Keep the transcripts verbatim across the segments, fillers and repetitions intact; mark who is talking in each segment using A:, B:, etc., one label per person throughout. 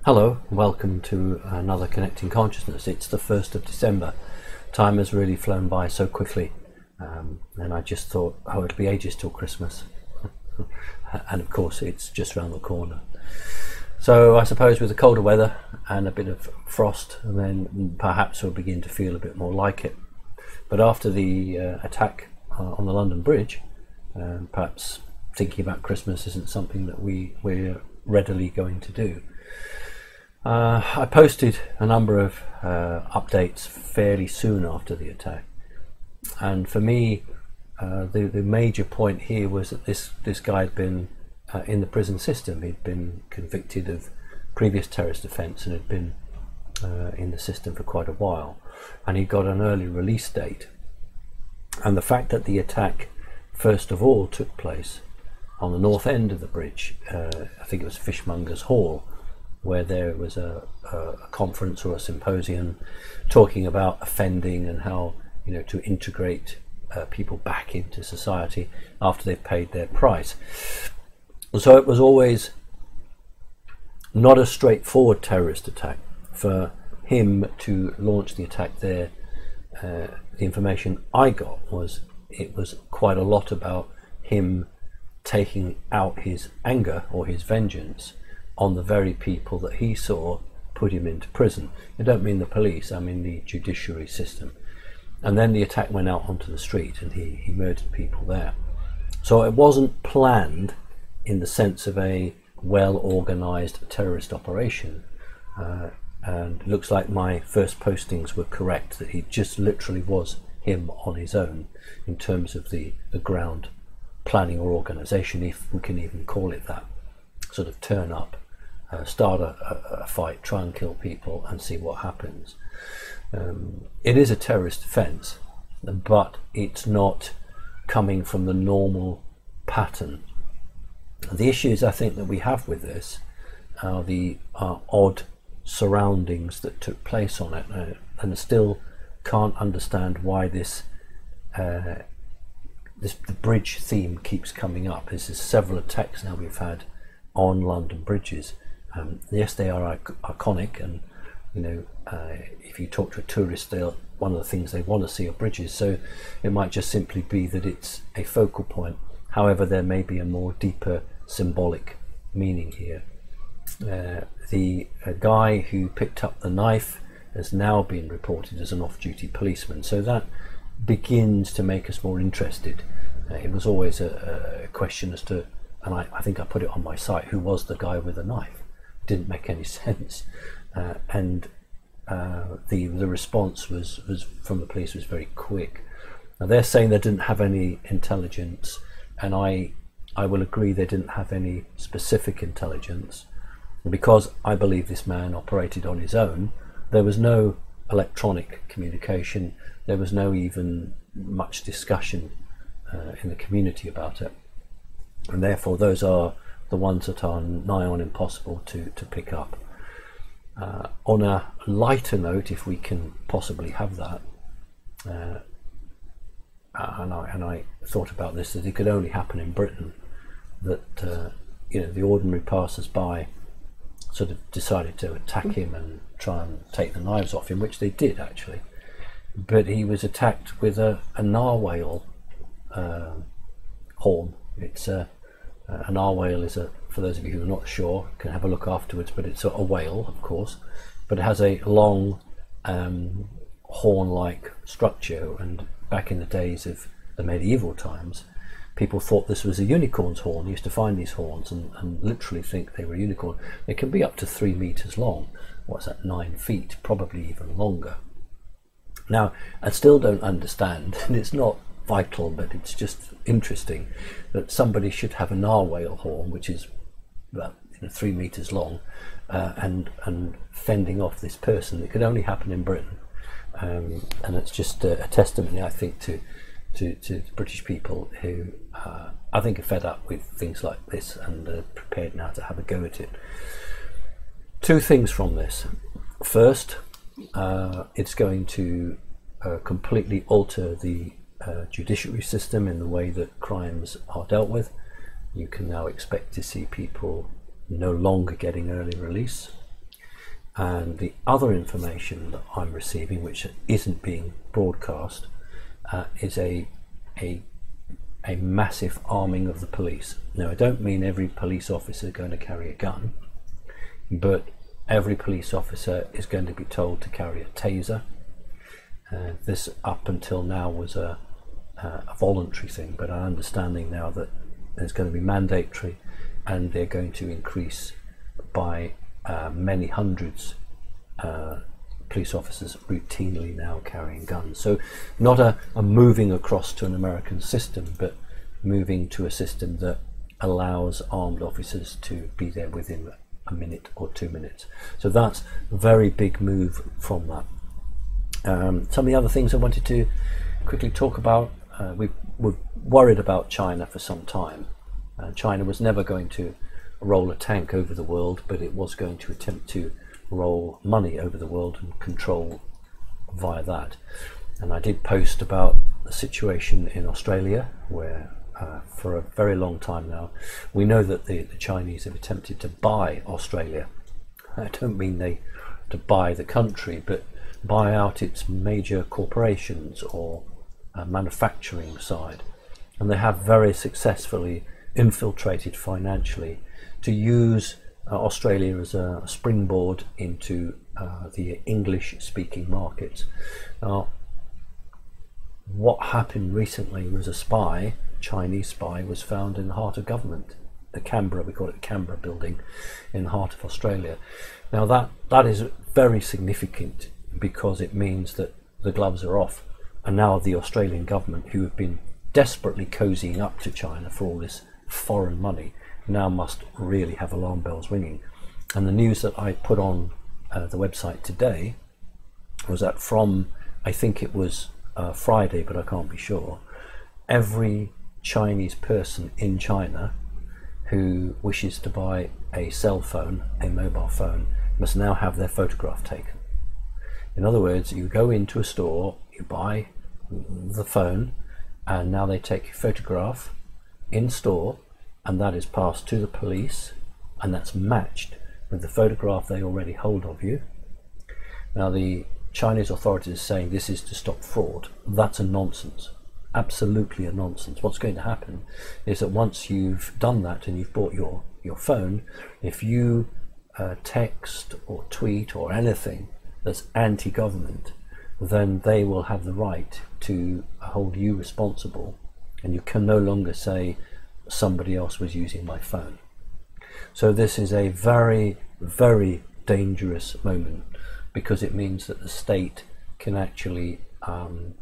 A: Hello, welcome to another Connecting Consciousness. It's the first of December. Time has really flown by so quickly, um, and I just thought, oh, it'll be ages till Christmas. And of course, it's just around the corner. So I suppose with the colder weather and a bit of frost, then perhaps we'll begin to feel a bit more like it. But after the uh, attack uh, on the London Bridge, uh, perhaps thinking about Christmas isn't something that we, we're readily going to do. Uh, I posted a number of uh, updates fairly soon after the attack, and for me uh, the, the major point here was that this, this guy had been uh, in the prison system. He'd been convicted of previous terrorist offence and had been uh, in the system for quite a while, and he got an early release date. And the fact that the attack first of all took place on the north end of the bridge, uh, I think it was Fishmongers Hall, where there was a, a conference or a symposium talking about offending and how, you know, to integrate uh, people back into society after they've paid their price. So it was always not a straightforward terrorist attack. For him to launch the attack there, uh, the information I got was it was quite a lot about him taking out his anger or his vengeance on the very people that he saw put him into prison. I don't mean the police, I mean the judiciary system. And then the attack went out onto the street and he, he murdered people there. So it wasn't planned in the sense of a well-organized terrorist operation. Uh, and it looks like my first postings were correct, that he just literally was him on his own in terms of the, the ground planning or organization, if we can even call it that. Sort of turn up, Uh, start a, a, a fight, try and kill people and see what happens. Um, it is a terrorist offence, but it's not coming from the normal pattern. The issues I think that we have with this are the uh, odd surroundings that took place on it, uh, and I still can't understand why this uh, this the bridge theme keeps coming up. This is several attacks now we've had on London bridges. Um, yes, they are ic- iconic, and you know, uh, if you talk to a tourist, they'll one of the things they want to see are bridges. So it might just simply be that it's a focal point. However, there may be a more deeper symbolic meaning here. Uh, the uh, guy who picked up the knife has now been reported as an off-duty policeman, so that begins to make us more interested. Uh, it was always a, a question as to, and I, I think I put it on my site, who was the guy with the knife? Didn't make any sense, uh, and uh, the the response was was from the police was very quick. Now they're saying they didn't have any intelligence, and I I will agree they didn't have any specific intelligence, because I believe this man operated on his own. There was no electronic communication. There was no even much discussion uh, in the community about it, and therefore those are the ones that are nigh on impossible to, to pick up. Uh, on a lighter note, if we can possibly have that, uh, and, I, and I thought about this, that it could only happen in Britain, that uh, you know, the ordinary passers-by sort of decided to attack him and try and take the knives off him, which they did actually, but he was attacked with a, a narwhal uh, horn. It's a Uh, a narwhal is a, for those of you who are not sure, can have a look afterwards, but it's a, a whale, of course, but it has a long um, horn-like structure, and back in the days of the medieval times, people thought this was a unicorn's horn. They used to find these horns and, and literally think they were unicorn. They can be up to three meters long. What's that, nine feet, probably even longer. Now, I still don't understand, and it's not vital, but it's just interesting that somebody should have a narwhal horn, which is about you know, three meters long, uh, and and fending off this person. It could only happen in Britain, um, and it's just a, a testimony, I think, to to, to British people who uh, I think are fed up with things like this and are prepared now to have a go at it. Two things from this. First, uh, it's going to uh, completely alter the Uh, judiciary system in the way that crimes are dealt with. You can now expect to see people no longer getting early release. And the other information that I'm receiving, which isn't being broadcast, uh, is a a a massive arming of the police. Now, I don't mean every police officer is going to carry a gun, but every police officer is going to be told to carry a taser. Uh, this up until now was a, a voluntary thing, but I'm understanding now that it's going to be mandatory, and they're going to increase by uh, many hundreds uh, police officers routinely now carrying guns. So not a, a moving across to an American system, but moving to a system that allows armed officers to be there within a minute or two minutes. So that's a very big move from that. Um, some of the other things I wanted to quickly talk about, uh, we were worried about China for some time. Uh, China was never going to roll a tank over the world, but it was going to attempt to roll money over the world and control via that. And I did post about the situation in Australia, where uh, for a very long time now we know that the, the Chinese have attempted to buy Australia. I don't mean they to buy the country, but buy out its major corporations or uh, manufacturing side, and they have very successfully infiltrated financially to use uh, Australia as a springboard into uh, the English speaking markets. Now, what happened recently was a spy, Chinese spy, was found in the heart of government, the Canberra, we call it the Canberra building, in the heart of Australia. Now that that is very significant, because it means that the gloves are off, and now the Australian government, who have been desperately cozying up to China for all this foreign money, now must really have alarm bells ringing. And the news that I put on uh, the website today was that from, I think it was uh, Friday, but I can't be sure, every Chinese person in China who wishes to buy a cell phone, a mobile phone, must now have their photograph taken. In other words, you go into a store, you buy the phone, and now they take your photograph in store, and that is passed to the police, and that's matched with the photograph they already hold of you. Now, the Chinese authorities are saying this is to stop fraud. That's a nonsense, absolutely a nonsense. What's going to happen is that once you've done that and you've bought your your phone, if you uh, text or tweet or anything that's anti-government, then they will have the right to hold you responsible, and you can no longer say somebody else was using my phone. So this is a very, very dangerous moment, because it means that the state can actually um,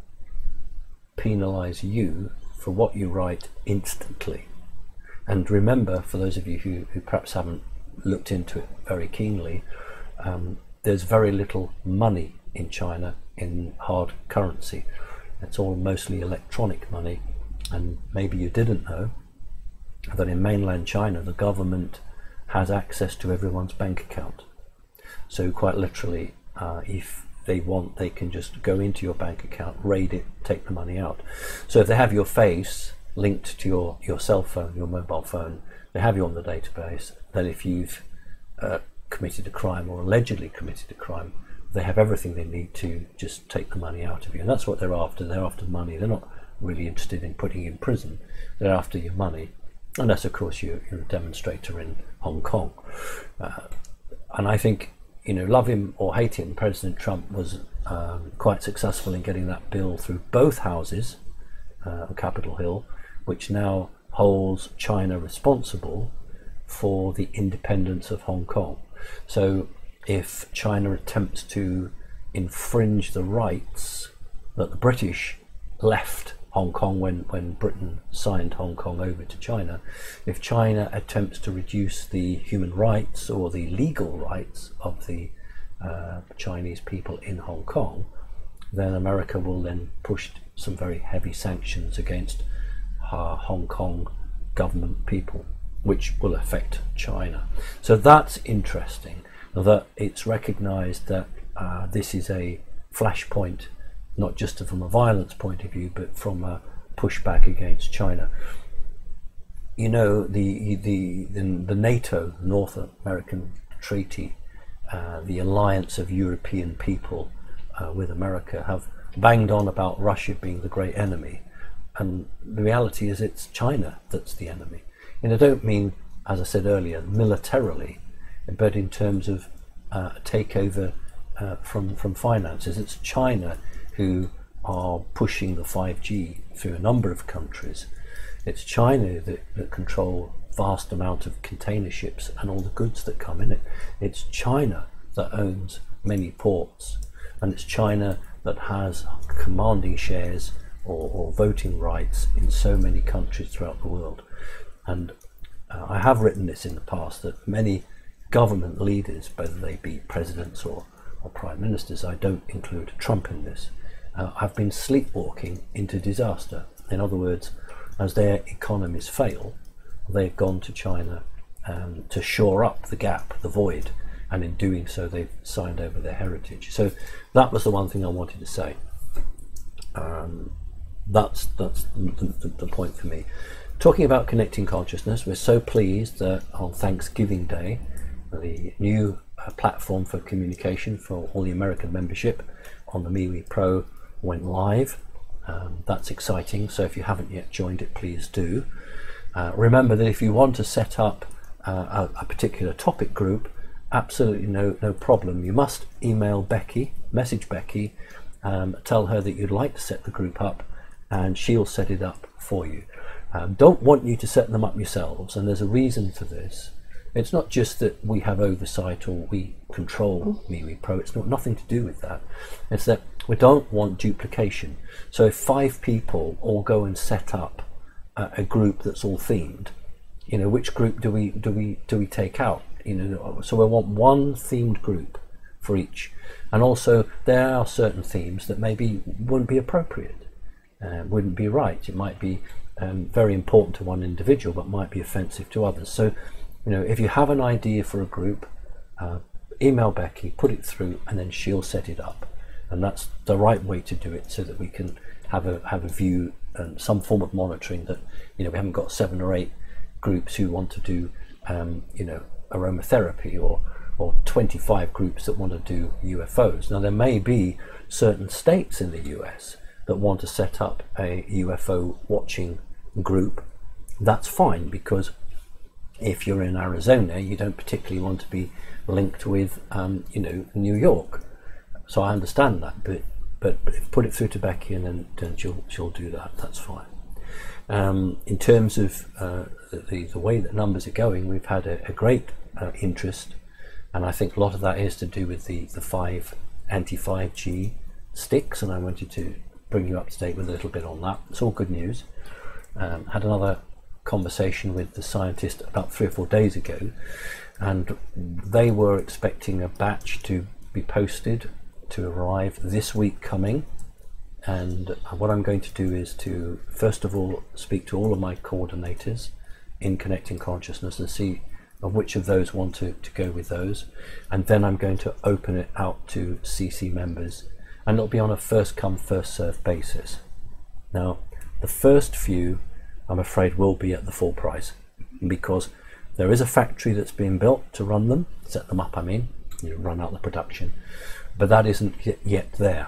A: penalize you for what you write instantly. And remember, for those of you who, who perhaps haven't looked into it very keenly, um, there's very little money in China in hard currency. It's all mostly electronic money. And maybe you didn't know that in mainland China the government has access to everyone's bank account. So quite literally, uh, if they want, they can just go into your bank account, raid it, take the money out. So if they have your face linked to your, your cell phone, your mobile phone, they have you on the database, then if you've uh, committed a crime or allegedly committed a crime, they have everything they need to just take the money out of you. And that's what they're after. They're after money. They're not really interested in putting you in prison. They're after your money, unless of course you're, you're a demonstrator in Hong Kong. Uh, and I think, you know, love him or hate him, President Trump was um, quite successful in getting that bill through both houses uh, on Capitol Hill, which now holds China responsible for the independence of Hong Kong. So if China attempts to infringe the rights that the British left Hong Kong when, when Britain signed Hong Kong over to China, if China attempts to reduce the human rights or the legal rights of the uh, Chinese people in Hong Kong, then America will then push some very heavy sanctions against uh, Hong Kong government people, which will affect China. So that's interesting, that it's recognized that uh, this is a flashpoint, not just from a violence point of view, but from a pushback against China. You know, the the the, the NATO North American Treaty uh, the alliance of European people uh, with America have banged on about Russia being the great enemy, and the reality is it's China that's the enemy. And I don't mean, as I said earlier, militarily, but in terms of uh, takeover uh, from from finances. It's China who are pushing the five G through a number of countries. It's China that, that control vast amount of container ships and all the goods that come in it. It's China that owns many ports, and it's China that has commanding shares or, or voting rights in so many countries throughout the world. And uh, I have written this in the past, that many government leaders, whether they be presidents or, or prime ministers, I don't include Trump in this, uh, have been sleepwalking into disaster. In other words, as their economies fail, they've gone to China um, to shore up the gap, the void, and in doing so they've signed over their heritage. So that was the one thing I wanted to say. Um, that's that's the, the, the point for me. Talking about connecting consciousness, we're so pleased that on Thanksgiving Day, the new uh, platform for communication for all the American membership on the MeWe Pro went live. Um, that's exciting, so if you haven't yet joined it, please do. Uh, remember that if you want to set up uh, a, a particular topic group, absolutely no no problem. You must email Becky, message Becky, um, tell her that you'd like to set the group up, and she'll set it up for you. Um, don't want you to set them up yourselves, and there's a reason for this. It's not just that we have oversight or we control MeWe Pro. It's not nothing to do with that. It's that we don't want duplication. So if five people all go and set up a, a group that's all themed, you know, which group do we do we do we take out? You know, so we want one themed group for each. And also there are certain themes that maybe wouldn't be appropriate, uh, wouldn't be right. It might be um, very important to one individual, but might be offensive to others. So, you know, if you have an idea for a group, uh, email Becky, put it through, and then she'll set it up. And that's the right way to do it, so that we can have a have a view and some form of monitoring that, you know, we haven't got seven or eight groups who want to do, um, you know, aromatherapy, or or twenty-five groups that want to do U F Os. Now, there may be certain states in the U S that want to set up a U F O watching group. That's fine, because if you're in Arizona, you don't particularly want to be linked with, um, you know, New York. So I understand that, but but, but put it through to Becky, and then, then she'll she'll do that. That's fine. Um, in terms of uh, the the way that numbers are going, we've had a, a great uh, interest, and I think a lot of that is to do with the the five anti five G sticks, and I wanted to bring you up to date with a little bit on that. It's all good news. Um, had another conversation with the scientist about three or four days ago, and they were expecting a batch to be posted to arrive this week coming. And what I'm going to do is to first of all speak to all of my coordinators in Connecting Consciousness and see of which of those want to, to go with those, and then I'm going to open it out to C C members, and it'll be on a first come first served basis. Now, the first few, I'm afraid, will be at the full price, because there is a factory that's being built to run them, set them up, I mean, you know, run out the production, but that isn't yet there.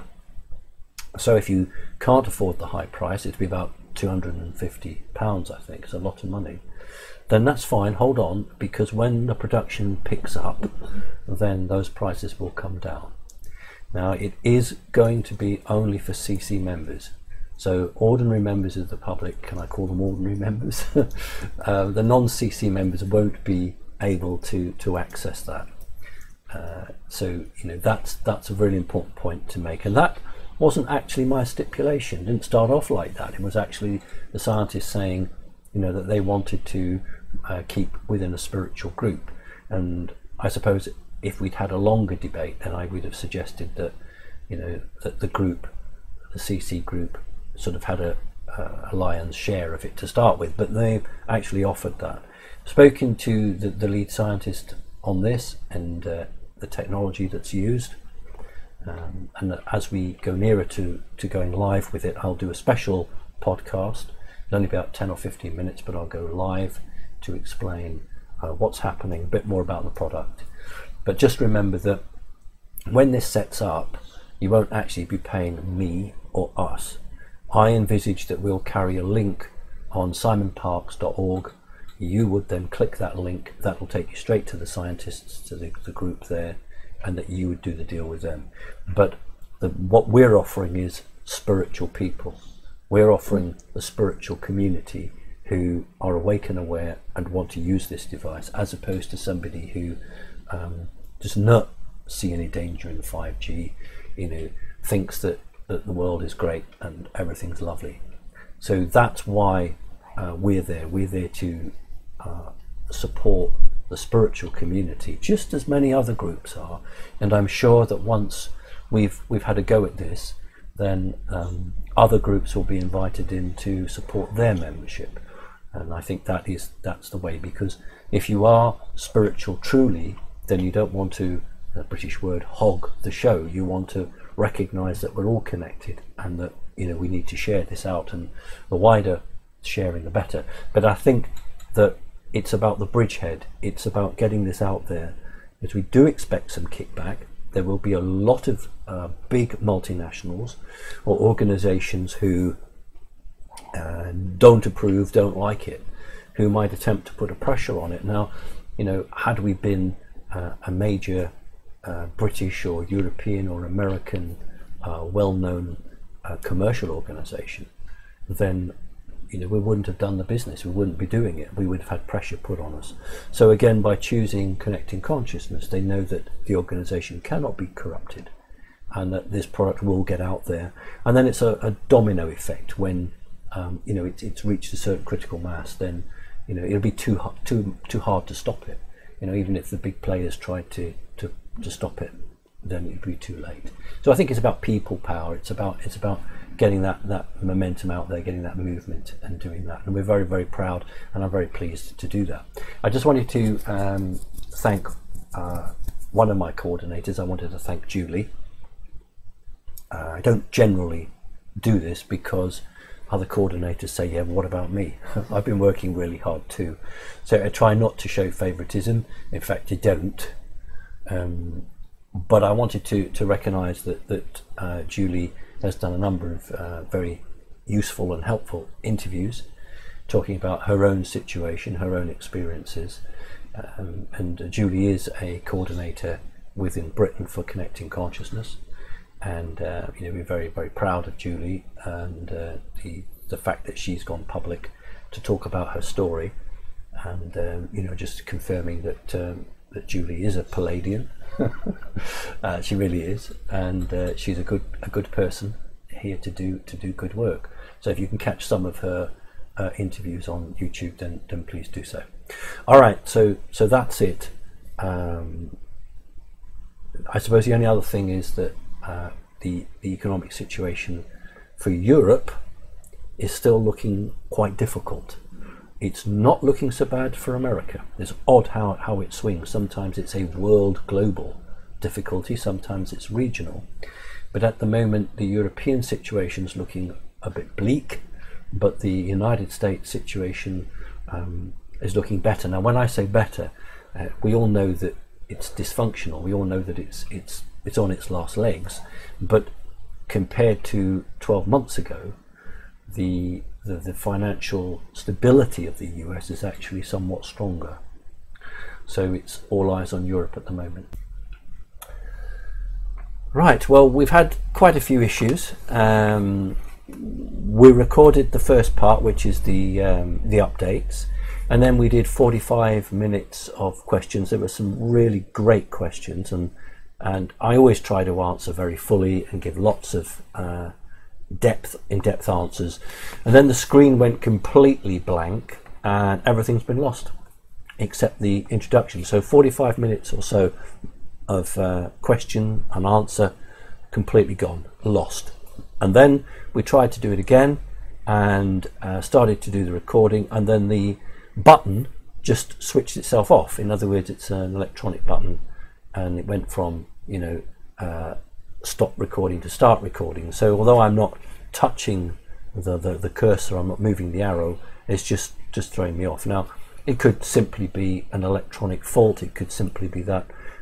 A: So if you can't afford the high price, it'd be about two hundred fifty pounds, I think. It's a lot of money. Then that's fine, hold on, because when the production picks up, then those prices will come down. Now, it is going to be only for C C members. So ordinary members of the public, can I call them ordinary members? uh, the non-C C members won't be able to, to access that. Uh, so, you know, that's, that's a really important point to make. And that wasn't actually my stipulation. It didn't start off like that. It was actually the scientists saying, you know, that they wanted to uh, keep within a spiritual group. And I suppose if we'd had a longer debate, then I would have suggested that, you know, that the group, the C C group, sort of had a, a lion's share of it to start with, but they actually offered that. Spoken to the, the lead scientist on this and uh, the technology that's used. Um, and as we go nearer to, to going live with it, I'll do a special podcast. It's only about ten or fifteen minutes, but I'll go live to explain uh, what's happening, a bit more about the product. But just remember that when this sets up, you won't actually be paying me or us. I envisage that we'll carry a link on simon parkes dot org. You would then click that link, that will take you straight to the scientists, to the, the group there, and that you would do the deal with them. But the, what we're offering is spiritual people. We're offering the spiritual community who are awake and aware and want to use this device, as opposed to somebody who um, does not see any danger in the five G, you know, thinks that, that the world is great and everything's lovely. So that's why uh, we're there. We're there to uh, support the spiritual community, just as many other groups are. And I'm sure that once we've we've had a go at this, then um, other groups will be invited in to support their membership. And I think that is that's the way, because if you are spiritual truly, then you don't want to, the British word, hog the show. You want to recognize that we're all connected, and that, you know, we need to share this out, and the wider sharing the better. But I think that it's about the bridgehead. It's about getting this out there, because we do expect some kickback. There will be a lot of uh, big multinationals or organizations who uh, don't approve, don't like it, who might attempt to put a pressure on it. Now, you know, had we been uh, a major uh, British or European or American uh, well-known uh, commercial organization, then, you know, we wouldn't have done the business. We wouldn't be doing it. We would have had pressure put on us. So again, by choosing Connecting Consciousness, they know that the organization cannot be corrupted, and that this product will get out there. And then it's a, a domino effect. When um, you know, it, it's reached a certain critical mass, then, you know, it'll be too too too hard to stop it. You know, even if the big players tried to to to stop it, then it'd be too late. So I think it's about people power. It's about it's about getting that that momentum out there, getting that movement, and doing that. And we're very, very proud, and I'm very pleased to do that. I just wanted to um, thank uh, one of my coordinators. I wanted to thank Julie. Uh, I don't generally do this because other coordinators say, yeah, what about me? I've been working really hard too. So I try not to show favoritism. In fact, I don't. Um, but I wanted to, to recognise that, that uh, Julie has done a number of uh, very useful and helpful interviews talking about her own situation, her own experiences. Um, and uh, Julie is a coordinator within Britain for Connecting Consciousness. And uh, you know, we're very, very proud of Julie, and uh, the the fact that she's gone public to talk about her story, and um, you know, just confirming that um, that Julie is a Palladian. uh, she really is, and uh, she's a good a good person here to do to do good work. So if you can catch some of her uh, interviews on YouTube, then then please do so. All right, so so that's it. Um, I suppose the only other thing is that. Uh, the, the economic situation for Europe is still looking quite difficult. It's not looking so bad for America. It's odd how, how it swings. Sometimes it's a world global difficulty, sometimes it's regional. But at the moment, the European situation is looking a bit bleak, but the United States situation um, is looking better. Now, when I say better, uh, we all know that it's dysfunctional. We all know that it's it's it's on its last legs, but compared to twelve months ago, the, the the financial stability of the U S is actually somewhat stronger. So it's all eyes on Europe at the moment. Right, well, we've had quite a few issues. Um, we recorded the first part, which is the um, the updates, and then we did forty-five minutes of questions. There were some really great questions, and And I always try to answer very fully and give lots of uh, depth, in-depth answers. And then the screen went completely blank and everything's been lost except the introduction. So forty-five minutes or so of uh, question and answer, completely gone, lost. And then we tried to do it again and uh, started to do the recording, and then the button just switched itself off. In other words, it's an electronic button, and it went from, you know, uh, stop recording to start recording. So although I'm not touching the, the, the cursor, I'm not moving the arrow, it's just, just throwing me off. Now, it could simply be an electronic fault, it could simply be that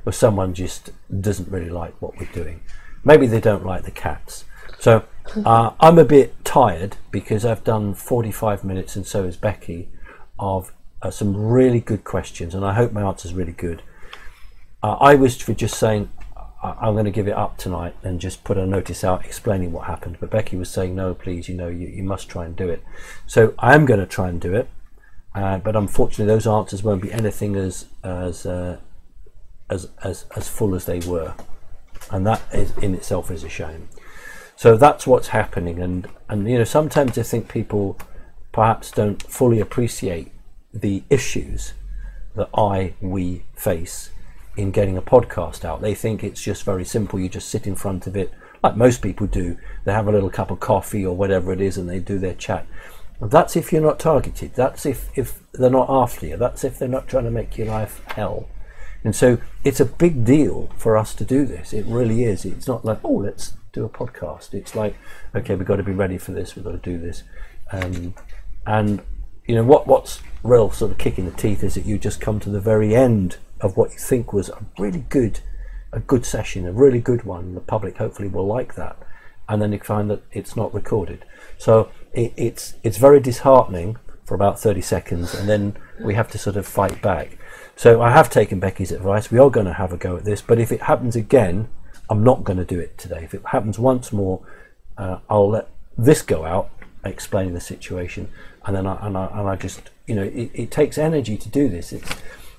A: or someone just doesn't really like what we're doing. Maybe they don't like the cats. So uh, I'm a bit tired because I've done forty-five minutes, and so has Becky, of uh, some really good questions, and I hope my answer's really good. Uh, I was for just saying I- I'm going to give it up tonight and just put a notice out explaining what happened, but Becky was saying, no, please, you know, you, you must try and do it. So I am going to try and do it, uh, but unfortunately those answers won't be anything as as uh, as, as as full as they were, and that is in itself is a shame. So that's what's happening, and and you know, sometimes I think people perhaps don't fully appreciate the issues that I we face in getting a podcast out. They think it's just very simple. You just sit in front of it like most people do. They have a little cup of coffee or whatever it is, and they do their chat. That's if you're not targeted. That's if if they're not after you. That's if they're not trying to make your life hell. And so it's a big deal for us to do this. It really is. It's not like, oh, let's do a podcast. It's like, okay, we've got to be ready for this. We've got to do this. Um, and you know what? What's real sort of kick in the teeth is that you just come to the very end of what you think was a really good, a good session, a really good one. The public hopefully will like that, and then you find that it's not recorded. So it, it's it's very disheartening for about thirty seconds, and then we have to sort of fight back. So I have taken Becky's advice. We are going to have a go at this, but if it happens again, I'm not going to do it today. If it happens once more, uh, I'll let this go out, explaining the situation, and then I, and I, and I just, you know, it, it takes energy to do this. It's,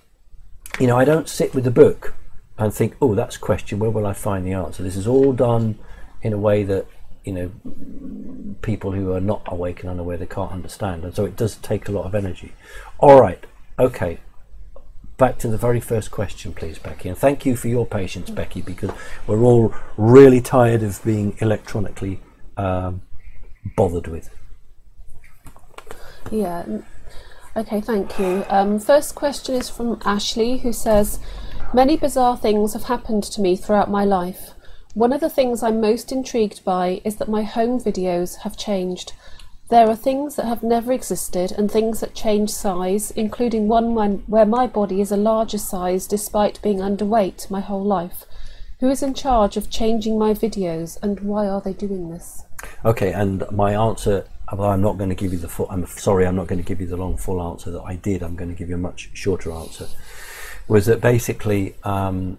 A: you know, I don't sit with the book and think, oh, that's a question, where will I find the answer? This is all done in a way that, you know, people who are not awake and unaware, they can't understand, and so it does take a lot of energy. All right, okay. Back to the very first question, please, Becky, and thank you for your patience, Becky, because we're all really tired of being electronically um, bothered with.
B: Yeah. Okay, thank you. Um, first question is from Ashley, who says, many bizarre things have happened to me throughout my life. One of the things I'm most intrigued by is that my home videos have changed. There are things that have never existed and things that change size, including one when, where my body is a larger size despite being underweight my whole life. Who is in charge of changing my videos, and why are they doing this?
A: Okay, and my answer, well, I'm not going to give you the full, I'm sorry, I'm not going to give you the long full answer that I did. I'm going to give you a much shorter answer. Was that basically um,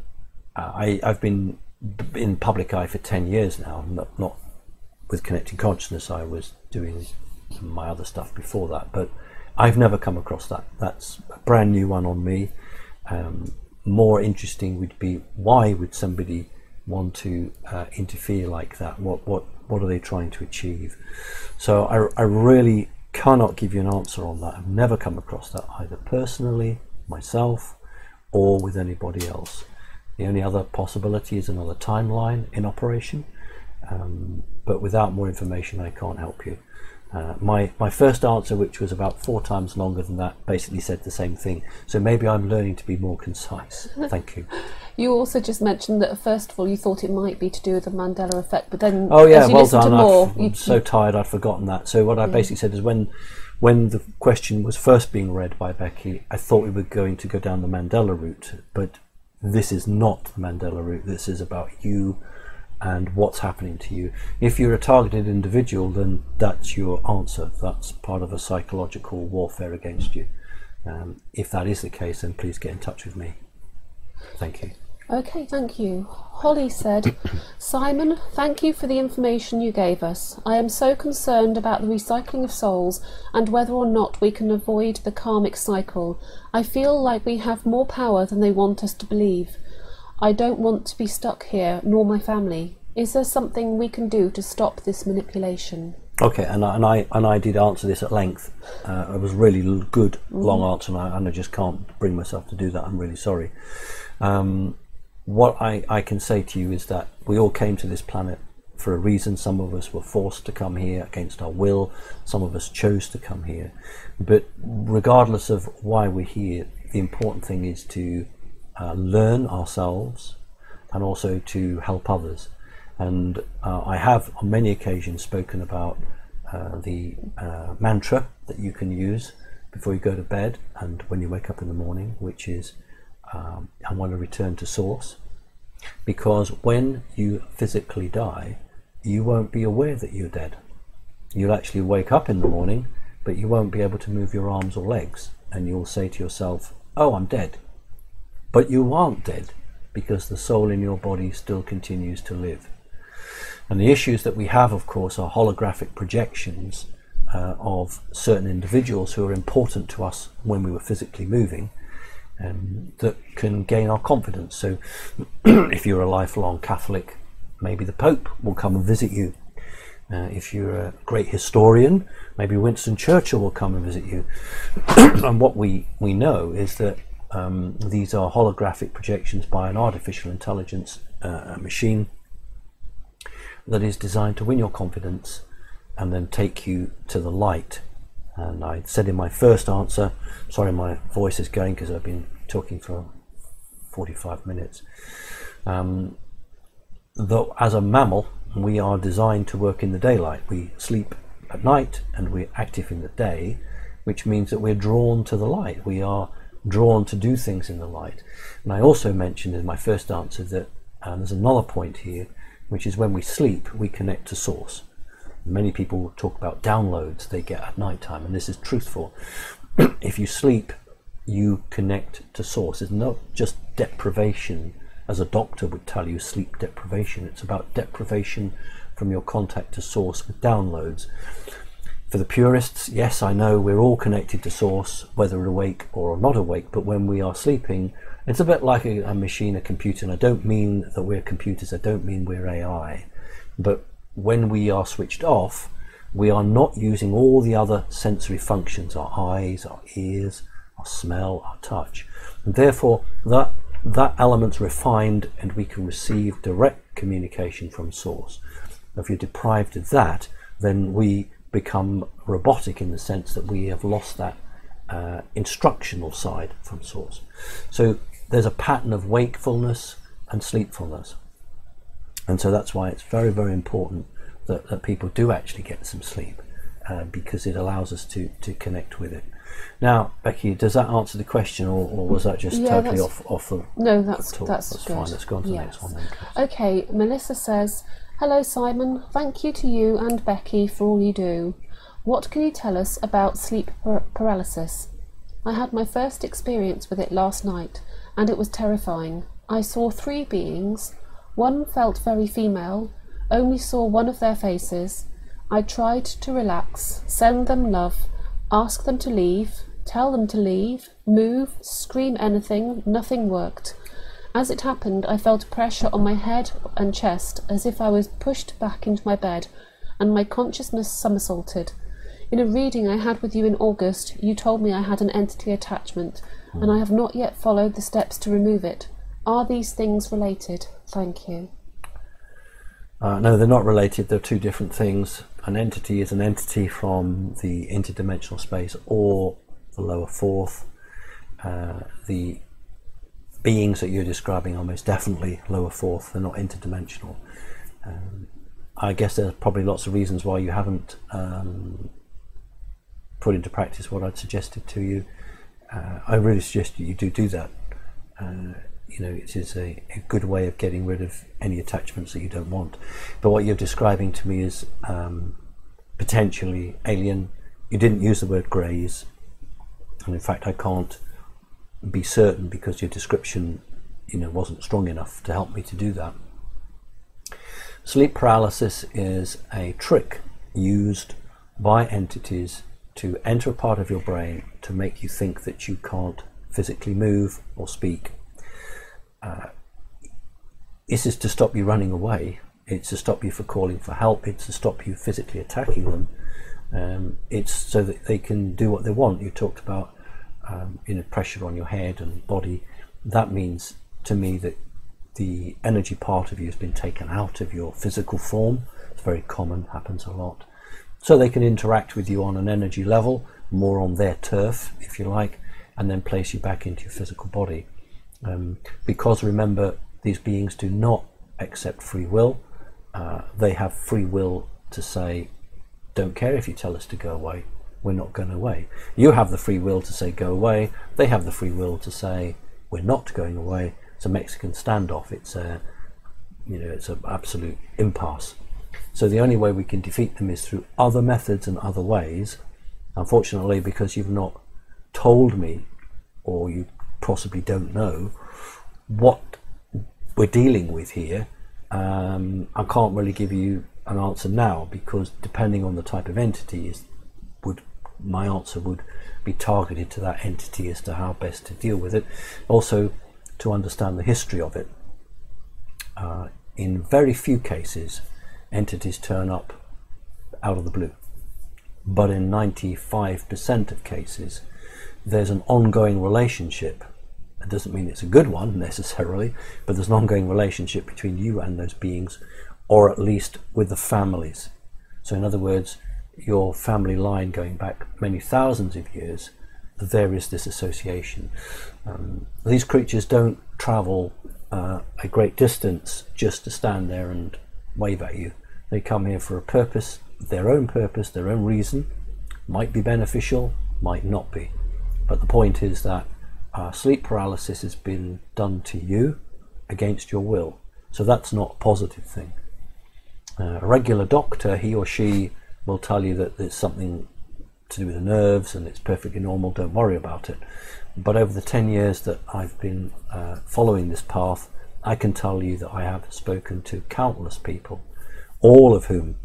A: I, I've been in public eye for ten years now, not, not with Connecting Consciousness. I was doing my other stuff before that, but I've never come across that. That's a brand new one on me. Um, more interesting would be, why would somebody want to uh, interfere like that? What what what are they trying to achieve? So I, I really cannot give you an answer on that. I've never come across that either personally, myself, or with anybody else. The only other possibility is another timeline in operation, um, but without more information I can't help you. Uh, my, my first answer, which was about four times longer than that, basically said the same thing. So maybe I'm learning to be more concise. Thank you.
B: You also just mentioned that first of all you thought it might be to do with the Mandela effect, but then
A: oh yeah,
B: as you
A: well
B: listened
A: done.
B: to more,
A: I'm
B: you,
A: so tired I'd forgotten that. So what I
B: yeah.
A: basically said is, when when the question was first being read by Becky, I thought we were going to go down the Mandela route, but this is not the Mandela route. This is about you and what's happening to you. If you're a targeted individual, then that's your answer. That's part of a psychological warfare against you. Um, if that is the case, then please get in touch with me. Thank you.
B: Okay, thank you. Holly said, Simon, thank you for the information you gave us. I am so concerned about the recycling of souls and whether or not we can avoid the karmic cycle. I feel like we have more power than they want us to believe. I don't want to be stuck here, nor my family. Is there something we can do to stop this manipulation?
A: Okay, and I, and I and I did answer this at length. Uh, it was a really good long
B: Mm.
A: answer, and I, and I just can't bring myself to do that. I'm really sorry. Um, what I, I can say to you is that we all came to this planet for a reason. Some of us were forced to come here against our will. Some of us chose to come here. But regardless of why we're here, the important thing is to uh, learn ourselves and also to help others. And uh, I have on many occasions spoken about uh, the uh, mantra that you can use before you go to bed and when you wake up in the morning, which is um, I want to return to source, because when you physically die, you won't be aware that you're dead. You'll actually wake up in the morning, but you won't be able to move your arms or legs, and you'll say to yourself, oh, I'm dead. But you aren't dead, because the soul in your body still continues to live. And the issues that we have, of course, are holographic projections uh, of certain individuals who are important to us when we were physically moving, um, that can gain our confidence. So if you're a lifelong Catholic, maybe the Pope will come and visit you. Uh, if you're a great historian, maybe Winston Churchill will come and visit you. And what we, we know is that um, these are holographic projections by an artificial intelligence uh, machine that is designed to win your confidence and then take you to the light. And I said in my first answer, sorry my voice is going because I've been talking for forty-five minutes, um, that as a mammal we are designed to work in the daylight. We sleep at night and we're active in the day, which means that we're drawn to the light. We are drawn to do things in the light. And I also mentioned in my first answer that um, there's another point here, which is when we sleep, we connect to source. Many people talk about downloads they get at night time, and this is truthful. If you sleep, you connect to source. It's not just deprivation, as a doctor would tell you, sleep deprivation. It's about deprivation from your contact to source with downloads. For the purists, yes, I know we're all connected to source, whether awake or not awake, but when we are sleeping, it's a bit like a, a machine, a computer, and I don't mean that we're computers, I don't mean we're A I, but when we are switched off, we are not using all the other sensory functions, our eyes, our ears, our smell, our touch, and therefore that that element's refined and we can receive direct communication from source. If you're deprived of that, then we become robotic in the sense that we have lost that uh, instructional side from source. So there's a pattern of wakefulness and sleepfulness, and so that's why it's very very important that, that people do actually get some sleep, uh, because it allows us to to connect with it. Now, Becky, does that answer the question, or, or was that just
B: yeah,
A: totally off off the
B: no that's
A: talk?
B: that's,
A: that's
B: good.
A: Fine. Let's go on to
B: yes.
A: the next one then.
B: Okay, Melissa says, hello Simon, thank you to you and Becky for all you do. What can you tell us about sleep par paralysis? I had my first experience with it last night and it was terrifying. I saw three beings. One felt very female, only saw one of their faces. I tried to relax, send them love, ask them to leave, tell them to leave, move, scream anything, nothing worked. As it happened, I felt pressure on my head and chest as if I was pushed back into my bed, and my consciousness somersaulted. In a reading I had with you in August, you told me I had an entity attachment, mm. and I have not yet followed the steps to remove it. Are these things related? Thank you.
A: Uh, no, they're not related. They're two different things. An entity is an entity from the interdimensional space or the lower fourth. Uh, the beings that you're describing are most definitely lower fourth. They're not interdimensional. Um, I guess there's probably lots of reasons why you haven't um, put into practice what I'd suggested to you. Uh, I really suggest that you do do that. Uh, you know, it is a, a good way of getting rid of any attachments that you don't want. But what you're describing to me is um, potentially alien. You didn't use the word greys, and in fact I can't be certain because your description, you know, wasn't strong enough to help me to do that. Sleep paralysis is a trick used by entities to enter a part of your brain to make you think that you can't physically move or speak. Uh, this is to stop you running away. It's to stop you from calling for help. It's to stop you physically attacking them. Um, it's so that they can do what they want. You talked about um, you know, pressure on your head and body. That means to me that the energy part of you has been taken out of your physical form. It's very common, happens a lot. So they can interact with you on an energy level, more on their turf, if you like, and then place you back into your physical body. Um, because remember, these beings do not accept free will. Uh, they have free will to say, don't care if you tell us to go away, we're not going away. You have the free will to say go away. They have the free will to say we're not going away. It's a Mexican standoff. It's a, you know, it's an absolute impasse. So the only way we can defeat them is through other methods and other ways. Unfortunately, because you've not told me, or you possibly don't know, what we're dealing with here, um, I can't really give you an answer now, because depending on the type of entity, is would my answer would be targeted to that entity as to how best to deal with it. Also, to understand the history of it. Uh, in very few cases, entities turn up out of the blue, but in ninety-five percent of cases, there's an ongoing relationship. It doesn't mean it's a good one necessarily, but there's an ongoing relationship between you and those beings, or at least with the families. So in other words, your family line going back many thousands of years, there is this association. Um, these creatures don't travel uh, a great distance just to stand there and wave at you. They come here for a purpose, their own purpose, their own reason. Might be beneficial, might not be. But the point is that uh, sleep paralysis has been done to you against your will. So that's not a positive thing. Uh, a regular doctor, he or she will tell you that there's something to do with the nerves and it's perfectly normal, don't worry about it. But over the ten years that I've been uh, following this path, I can tell you that I have spoken to countless people, all of whom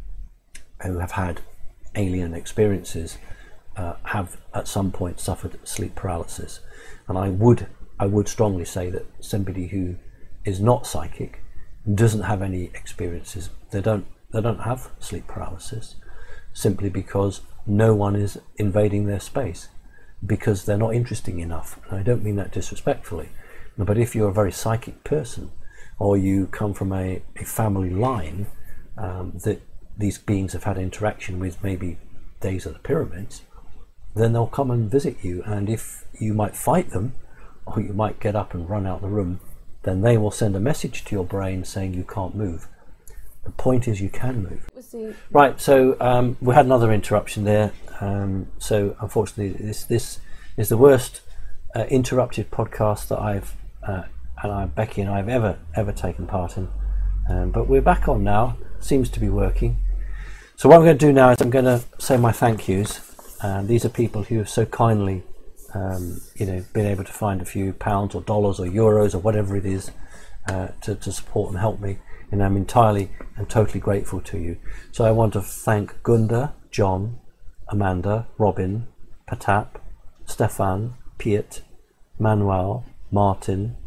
A: who have had alien experiences uh, have at some point suffered sleep paralysis. And I would I would strongly say that somebody who is not psychic, doesn't have any experiences, they don't they don't have sleep paralysis, simply because no one is invading their space, because they're not interesting enough. And I don't mean that disrespectfully, but if you're a very psychic person, or you come from a, a family line um, that these beings have had interaction with, maybe days of the pyramids, then they'll come and visit you, and if you might fight them, or you might get up and run out the room, then they will send a message to your brain saying you can't move. The point is you can move.
B: The...
A: Right, so um, we had another interruption there. Um, so unfortunately, this this is the worst uh, interrupted podcast that I've uh, and I, Becky and I have ever ever taken part in. Um, but we're back on now. Seems to be working. So what I'm going to do now is I'm going to say my thank yous. Um, these are people who have so kindly, um, you know, been able to find a few pounds or dollars or euros or whatever it is uh, to, to support and help me. And I'm entirely and totally grateful to you. So I want to thank Gunda, John, Amanda, Robin, Patap, Stefan, Piet, Manuel, Martin,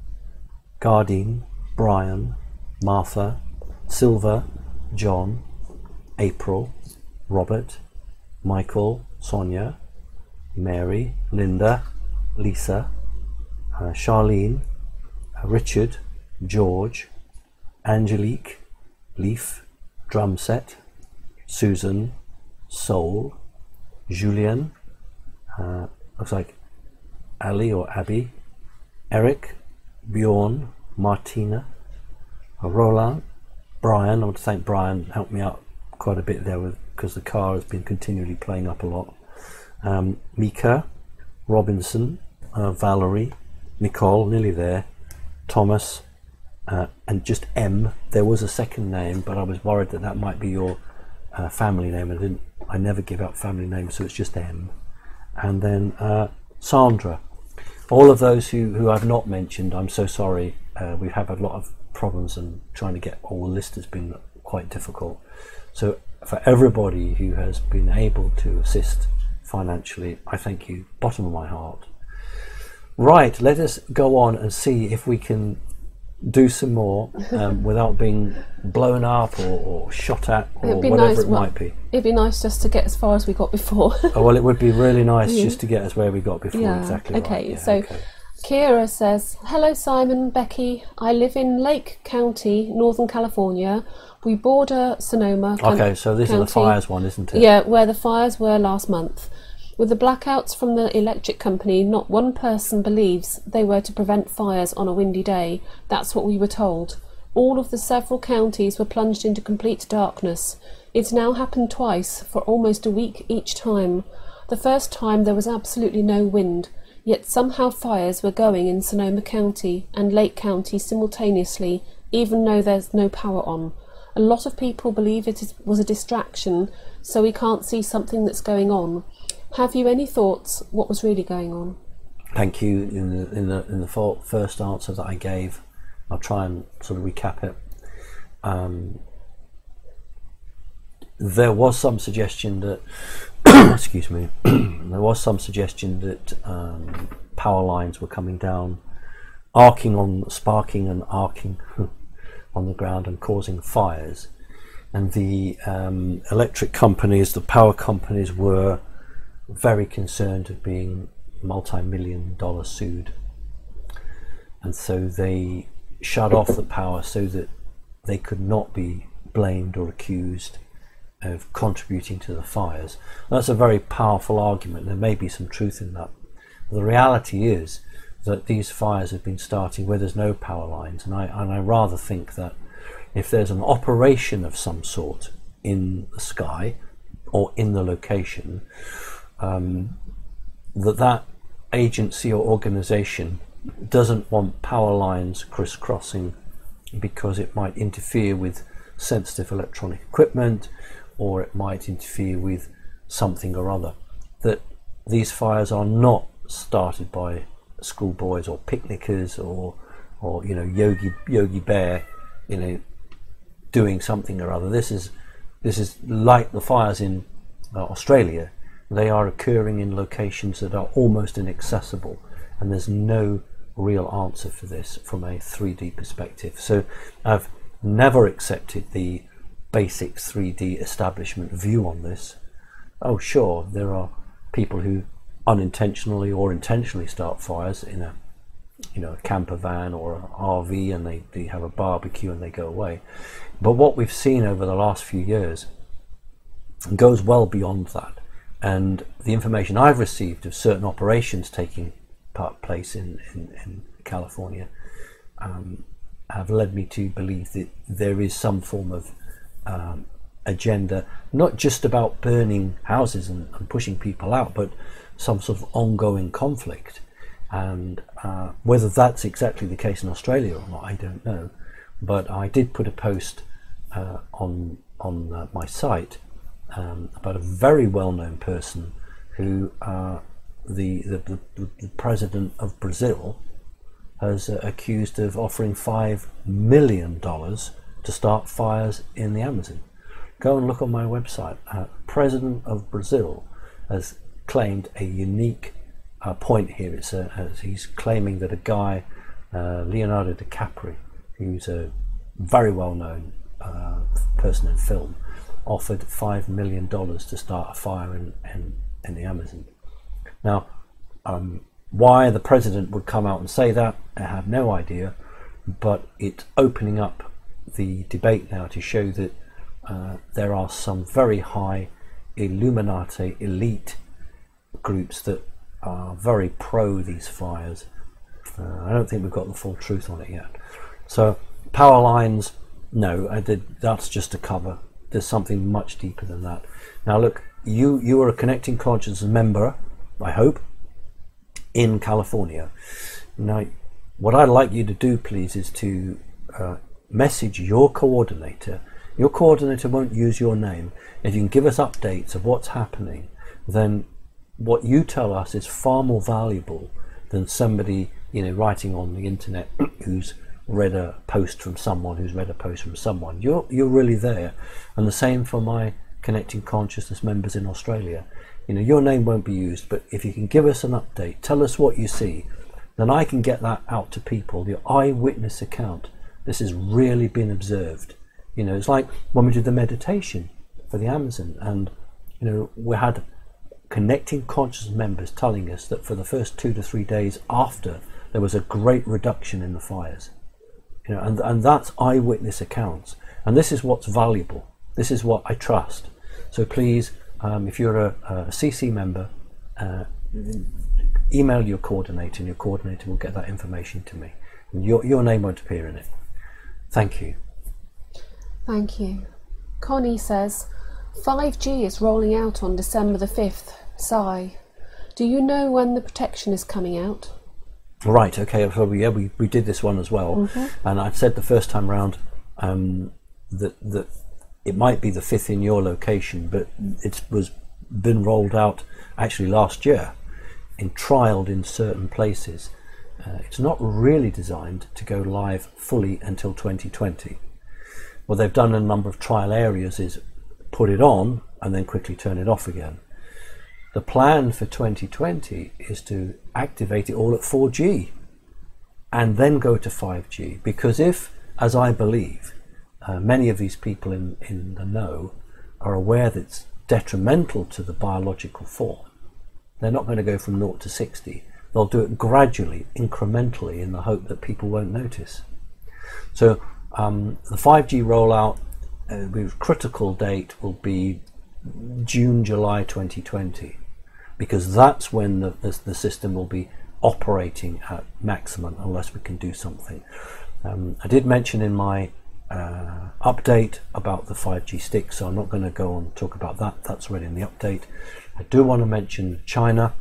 A: Gardine, Brian, Martha, Silva, John, April, Robert, Michael, Sonia, Mary, Linda, Lisa, uh, Charlene, uh, Richard, George, Angelique, Leaf, Drumset, Susan, Soul, Julian, uh, looks like Ali or Abby, Eric, Bjorn, Martina, uh, Roland, Brian. I want to thank Brian, helped me out quite a bit there with because the car has been continually playing up a lot. Um, Mika, Robinson, uh, Valerie, Nicole, nearly there, Thomas, uh, and just M. There was a second name, but I was worried that that might be your uh, family name. I didn't. I never give out family names, so it's just M. And then uh, Sandra. All of those who, who I've not mentioned, I'm so sorry. Uh, we have a lot of problems, and trying to get all the list has been quite difficult. So for everybody who has been able to assist financially, I thank you, bottom of my heart. Right, let us go on and see if we can do some more um, without being blown up or, or shot at or whatever
B: nice.
A: it
B: well,
A: might be.
B: It'd be nice just to get as far as we got before.
A: Oh, well, it would be really nice
B: Yeah.
A: just to get us where we got before.
B: Yeah.
A: Exactly
B: Okay,
A: right. Yeah,
B: so
A: okay.
B: Kira says, hello Simon, Becky, I live in Lake County, Northern California. We border Sonoma County.
A: Okay, so this is the fires one, isn't it?
B: Yeah, where the fires were last month. With the blackouts from the electric company, not one person believes they were to prevent fires on a windy day. That's what we were told. All of the several counties were plunged into complete darkness. It's now happened twice, for almost a week each time. The first time there was absolutely no wind. yet somehow fires were going in Sonoma County and Lake County simultaneously, even though there's no power on. A lot of people believe it is, was a distraction, so we can't see something that's going on. Have you any thoughts what was really going on?
A: Thank you. In the, in the, in the first answer that I gave, I'll try and sort of recap it. Um, there was some suggestion that, excuse me, there was some suggestion that um, power lines were coming down, arcing on, sparking and arcing on the ground and causing fires. And the um, electric companies, the power companies, were very concerned of being multi-million dollar sued. And so they shut off the power so that they could not be blamed or accused of contributing to the fires. That's a very powerful argument. There may be some truth in that. The reality is that these fires have been starting where there's no power lines, and I, and I rather think that if there's an operation of some sort in the sky or in the location, um, that that agency or organization doesn't want power lines crisscrossing because it might interfere with sensitive electronic equipment, or it might interfere with something or other. That these fires are not started by schoolboys or picnickers or or you know Yogi Yogi Bear, you know, doing something or other. This is this is like the fires in uh, Australia. They are occurring in locations that are almost inaccessible, and there's no real answer for this from a three D perspective. So I've never accepted the basic three D establishment view on this. Oh sure, there are people who unintentionally or intentionally start fires in a you know a camper van or an R V, and they, they have a barbecue and they go away. But what we've seen over the last few years goes well beyond that, and the information I've received of certain operations taking part place in, in, in California um, have led me to believe that there is some form of um, agenda, not just about burning houses and, and pushing people out, but some sort of ongoing conflict. And uh, whether that's exactly the case in Australia or not, I don't know. But I did put a post uh, on on uh, my site um, about a very well-known person who uh, the, the, the, the president of Brazil has uh, accused of offering five million dollars to start fires in the Amazon. Go and look on my website. Uh, president of Brazil has claimed a unique uh, point here. It's a, as he's claiming that a guy, uh, Leonardo DiCaprio, who's a very well-known uh, person in film, offered five million dollars to start a fire in, in, in the Amazon. Now, um, why the president would come out and say that, I have no idea, but it's opening up the debate now to show that uh, there are some very high Illuminati elite groups that are very pro these fires. Uh, I don't think we've got the full truth on it yet. So power lines, no, I did, that's just a cover. There's something much deeper than that. Now look, you you are a Connecting Consciousness member, I hope, in California. Now what I'd like you to do, please, is to uh, message your coordinator. Your coordinator won't use your name. If you can give us updates of what's happening, then what you tell us is far more valuable than somebody, you know, writing on the internet who's read a post from someone who's read a post from someone. You're you're really there, and the same for my Connecting Consciousness members in Australia. You know, your name won't be used, but if you can give us an update, tell us what you see, then I can get that out to people. Your eyewitness account. This has really been observed. You know, it's like when we did the meditation for the Amazon, and you know, we had Connecting Consciousness members telling us that for the first two to three days after, there was a great reduction in the fires. You know, and and that's eyewitness accounts, and this is what's valuable. This is what I trust. So please, um, if you're a, a C C member, uh, email your coordinator, and your coordinator will get that information to me. And your your name won't appear in it. Thank you.
B: Thank you. Connie says, five G is rolling out on December the fifth. Sigh. Do you know when the protection is coming out?
A: Right, okay, so we, yeah, we, we did this one as well. Mm-hmm. And I've said the first time round um, that, that it might be the fifth in your location, but it was been rolled out actually last year and trialled in certain places. Uh, it's not really designed to go live fully until twenty twenty. What they've done in a number of trial areas is put it on and then quickly turn it off again. The plan for twenty twenty is to activate it all at four G and then go to five G, because if, as I believe, uh, many of these people in, in the know are aware that it's detrimental to the biological form, they're not going to go from zero to sixty. They'll do it gradually, incrementally, in the hope that people won't notice. So um, the five G rollout, uh, with critical date, will be June, July twenty twenty, because that's when the, the, the system will be operating at maximum, unless we can do something. Um, I did mention in my uh, update about the five G stick, so I'm not going to go on and talk about that. That's already in the update. I do want to mention China.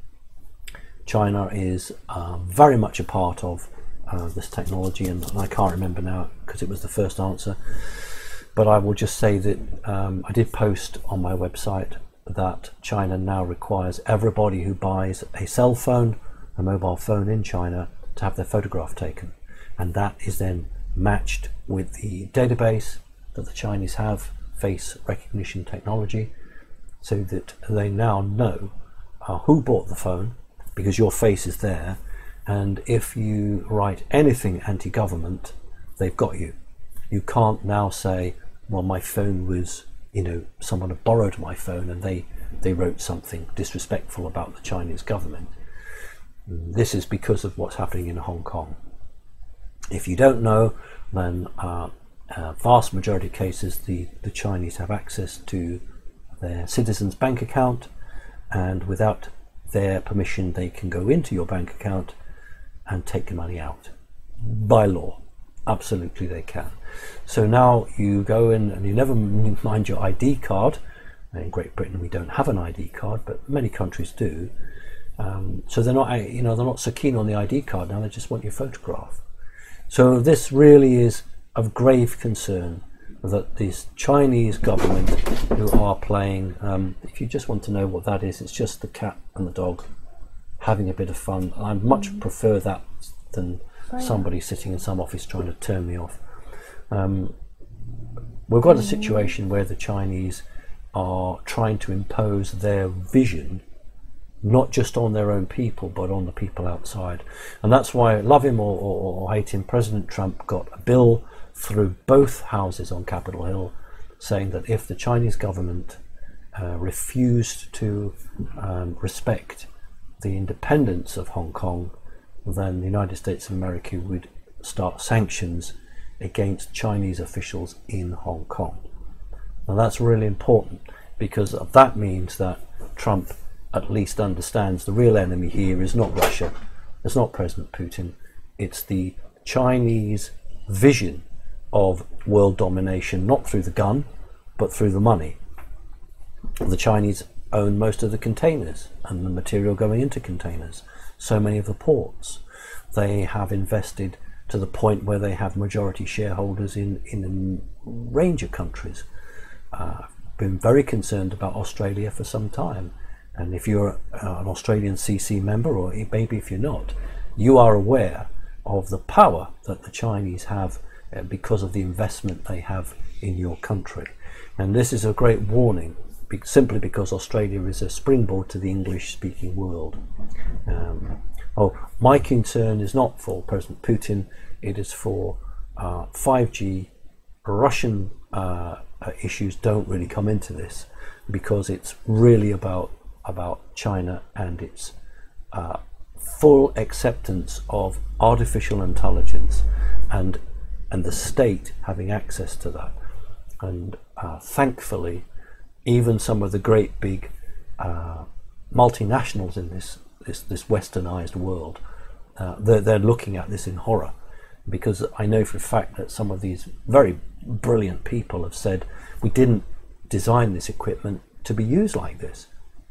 A: China is uh, very much a part of uh, this technology, and I can't remember now because it was the first answer. But I will just say that um, I did post on my website that China now requires everybody who buys a cell phone, a mobile phone in China, to have their photograph taken. And that is then matched with the database that the Chinese have, face recognition technology, so that they now know uh, who bought the phone, because your face is there. And if you write anything anti-government, they've got you. You can't now say, well, my phone was, you know, someone had borrowed my phone and they, they wrote something disrespectful about the Chinese government. This is because of what's happening in Hong Kong. If you don't know, then uh, uh, vast majority of cases, the, the Chinese have access to their citizens' bank account, and without their permission, they can go into your bank account and take the money out. By law, absolutely they can. So now you go in and you never mind your I D card. In Great Britain, we don't have an I D card, but many countries do. Um, so they're not, you know, they're not so keen on the I D card now. They just want your photograph. So this really is of grave concern, that this Chinese government, who are playing, um, if you just want to know what that is, it's just the cat and the dog having a bit of fun. I much prefer that than somebody sitting in some office trying to turn me off. Um, we've got a situation where the Chinese are trying to impose their vision, not just on their own people, but on the people outside. And that's why, love him or, or, or hate him, President Trump got a bill through both houses on Capitol Hill saying that if the Chinese government uh, refused to um, respect the independence of Hong Kong, then the United States of America would start sanctions against Chinese officials in Hong Kong. Now that's really important, because that means that Trump at least understands the real enemy here is not Russia, it's not President Putin, it's the Chinese vision of world domination, not through the gun, but through the money. The Chinese own most of the containers and the material going into containers, so many of the ports. They have invested to the point where they have majority shareholders in, in a range of countries. Uh, been very concerned about Australia for some time. And if you're uh, an Australian C C member, or maybe if you're not, you are aware of the power that the Chinese have uh, because of the investment they have in your country. And this is a great warning, be simply because Australia is a springboard to the English-speaking world. Um, oh, my concern is not for President Putin, it is for uh, five G. Russian uh, uh, issues don't really come into this, because it's really about about China and its uh, full acceptance of artificial intelligence and and the state having access to that. And uh, thankfully, even some of the great big uh, multinationals in this this, this westernized world, uh, they're, they're looking at this in horror, because I know for a fact that some of these very brilliant people have said, we didn't design this equipment to be used like this.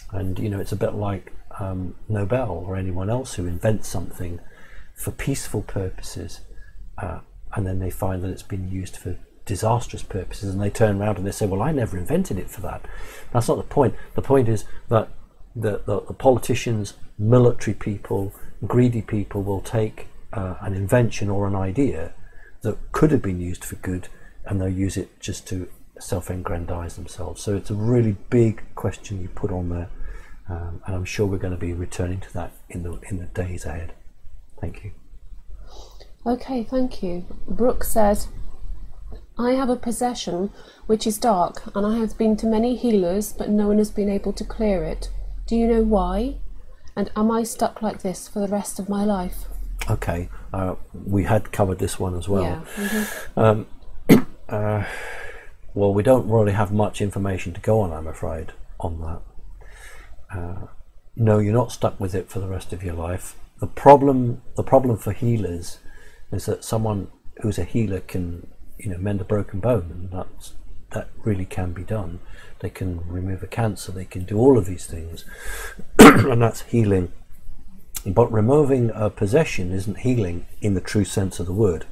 A: And you know, it's a bit like um, Nobel or anyone else who invents something for peaceful purposes, uh, and then they find that it's been used for disastrous purposes, and they turn around and they say, well, I never invented it for that. That's not the point. The point is that the, the, the politicians, military people, greedy people will take uh, an invention or an idea that could have been used for good, and they'll use it just to self-aggrandize themselves. So it's a really big question you put on there, um, and I'm sure we're going to be returning to that in the in the days ahead. Thank you.
B: Okay, thank you. Brooke said, I have a possession which is dark, and I have been to many healers, but no one has been able to clear it. Do you know why? And am I stuck like this for the rest of my life?
A: Okay, uh, we had covered this one as well.
B: Yeah. Mm-hmm.
A: Um, uh, well, we don't really have much information to go on, I'm afraid, on that. Uh, no, you're not stuck with it for the rest of your life. The problem, the problem for healers is that someone who's a healer can, you know, mend a broken bone, and that's, that really can be done. They can remove a cancer, they can do all of these things, and that's healing. But removing a possession isn't healing in the true sense of the word.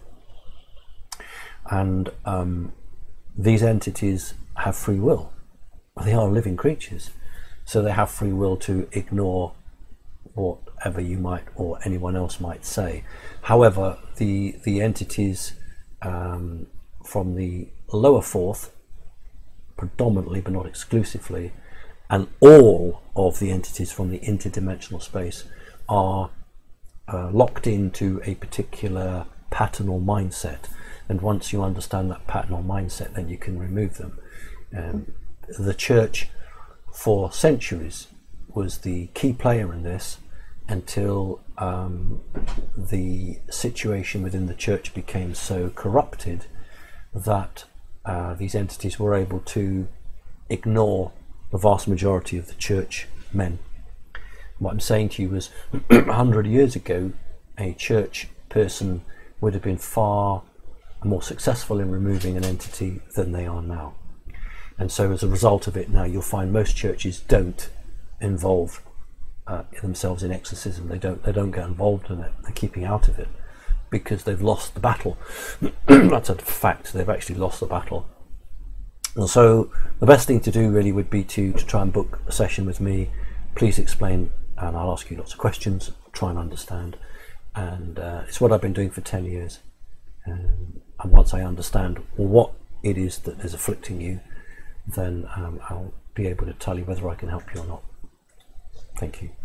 A: And um, these entities have free will. They are living creatures, so they have free will to ignore whatever you might or anyone else might say. However, the the entities um, from the lower fourth, predominantly but not exclusively, and all of the entities from the interdimensional space are uh, locked into a particular pattern or mindset, and once you understand that pattern or mindset, then you can remove them. Um, the church for centuries was the key player in this, until um, the situation within the church became so corrupted that uh, these entities were able to ignore the vast majority of the church men. What I'm saying to you is, a hundred years ago, a church person would have been far more successful in removing an entity than they are now. And so as a result of it, now you'll find most churches don't involve uh, themselves in exorcism. They don't, they don't get involved in it. They're keeping out of it because they've lost the battle. That's a fact. They've actually lost the battle. And so the best thing to do really would be to, to try and book a session with me. Please explain, and I'll ask you lots of questions, try and understand. And uh, it's what I've been doing for ten years. Um, and once I understand what it is that is afflicting you, then um, I'll be able to tell you whether I can help you or not. Thank you.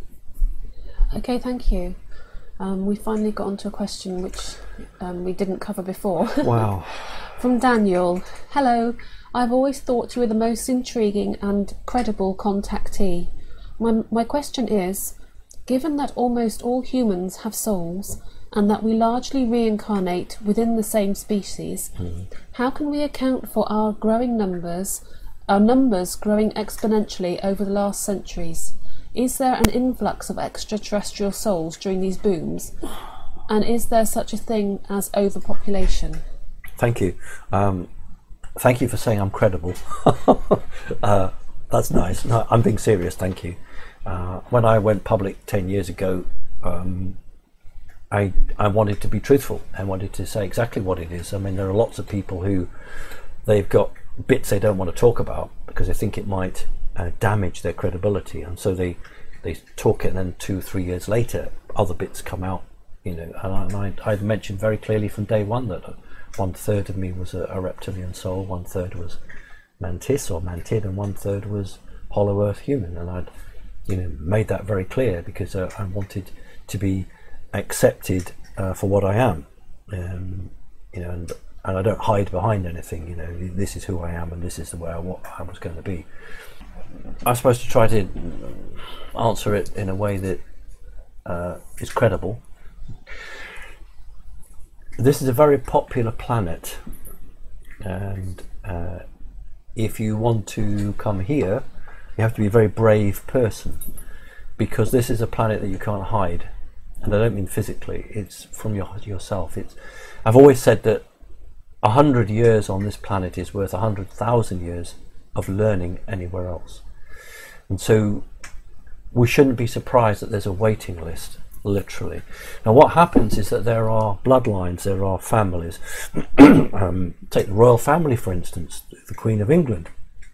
B: Okay, thank you. Um, we finally got onto a question which um, we didn't cover before.
A: Wow.
B: From Daniel. Hello, I've always thought you were the most intriguing and credible contactee. My, my question is, given that almost all humans have souls and that we largely reincarnate within the same species, mm. how can we account for our growing numbers, our numbers growing exponentially over the last centuries? Is there an influx of extraterrestrial souls during these booms? And is there such a thing as overpopulation?
A: Thank you. Um, thank you for saying I'm credible. uh, that's nice. No, I'm being serious, thank you. Uh, when I went public ten years ago, um, I, I wanted to be truthful. I wanted to say exactly what it is. I mean, there are lots of people who, they've got bits they don't want to talk about because they think it might uh, damage their credibility, and so they they talk it, and then two, three years later, other bits come out. You know, and I, I I'd mentioned very clearly from day one that one third of me was a, a reptilian soul, one third was mantis or mantid, and one third was hollow earth human, and I'd you know made that very clear because uh, I wanted to be accepted uh, for what I am, um, you know, and and I don't hide behind anything. You know, this is who I am, and this is the way I, what I was going to be. I'm supposed to try to answer it in a way that uh, is credible. This is a very popular planet, and uh, if you want to come here, you have to be a very brave person, because this is a planet that you can't hide. And I don't mean physically, it's from your yourself. It's, I've always said that a hundred years on this planet is worth a hundred thousand years of learning anywhere else. And so we shouldn't be surprised that there's a waiting list, literally. Now what happens is that there are bloodlines, there are families. um, take the royal family, for instance, the Queen of England.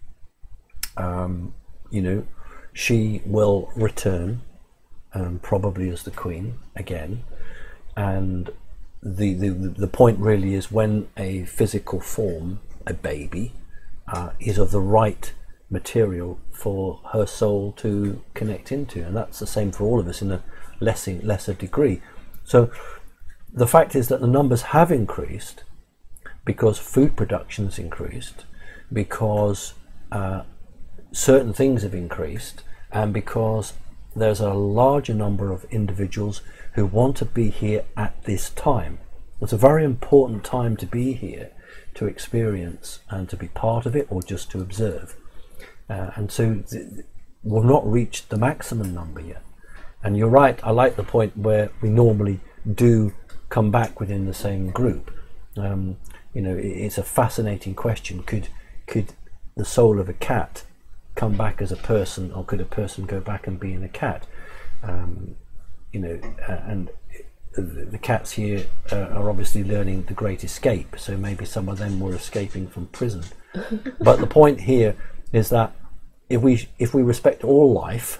A: Um, you know, she will return, um, probably as the Queen again, and the, the, the point really is when a physical form, a baby, uh, is of the right material for her soul to connect into, and that's the same for all of us in a lesser, lesser degree. So the fact is that the numbers have increased because food production has increased, because uh, certain things have increased, and because there's a larger number of individuals who want to be here at this time. It's a very important time to be here, to experience and to be part of it, or just to observe. Uh, and so th- we've not reached the maximum number yet. And you're right, I like the point where we normally do come back within the same group. Um, you know, it, it's a fascinating question. Could could the soul of a cat come back as a person, or could a person go back and be in a cat? Um, you know, uh, and the, the cats here uh, are obviously learning the Great Escape, so maybe some of them were escaping from prison. But the point here is that if we if we respect all life,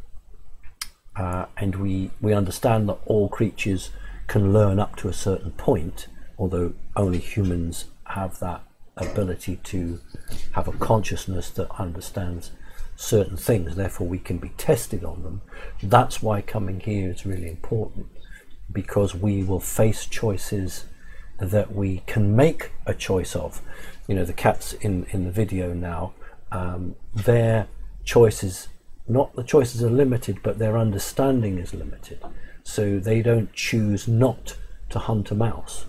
A: uh, and we we understand that all creatures can learn up to a certain point, although only humans have that ability to have a consciousness that understands certain things, therefore we can be tested on them. That's why coming here is really important, because we will face choices that we can make a choice of. You know, the cats in in the video now, um, their choices, not the choices are limited, but their understanding is limited, so they don't choose not to hunt a mouse,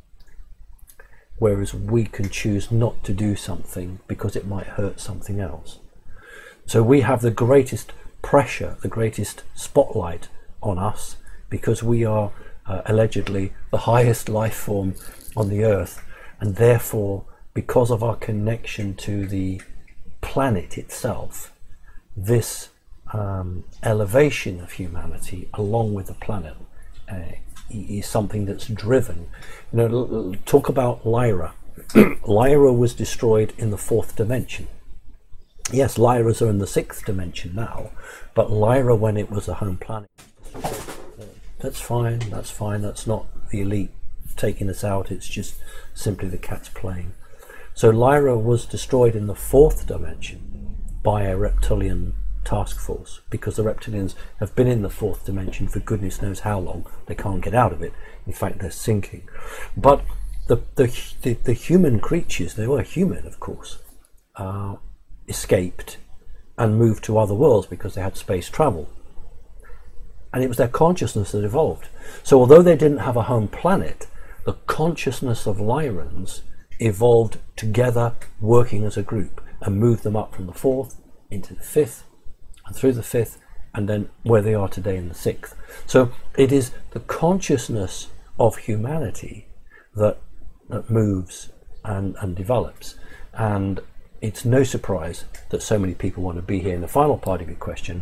A: whereas we can choose not to do something because it might hurt something else. So we have the greatest pressure, the greatest spotlight on us, because we are uh, allegedly the highest life form on the earth, and therefore, because of our connection to the planet itself, this um, elevation of humanity along with the planet uh, is something that's driven. You know, talk about Lyra. Lyra was destroyed in the fourth dimension. Yes, Lyras are in the sixth dimension now, but Lyra, when it was a home planet, that's fine, that's fine, that's not the elite taking us out, it's just simply the cats playing. So Lyra was destroyed in the fourth dimension by a reptilian task force, because the reptilians have been in the fourth dimension for goodness knows how long. They can't get out of it. In fact, they're sinking. But the the the, the human creatures, they were human, of course, uh, escaped and moved to other worlds because they had space travel, and it was their consciousness that evolved. So although they didn't have a home planet, the consciousness of Lyrans evolved together, working as a group, and moved them up from the fourth into the fifth, and through the fifth, and then where they are today in the sixth. So it is the consciousness of humanity that that moves and, and develops, and it's no surprise that so many people want to be here. And the final part of your question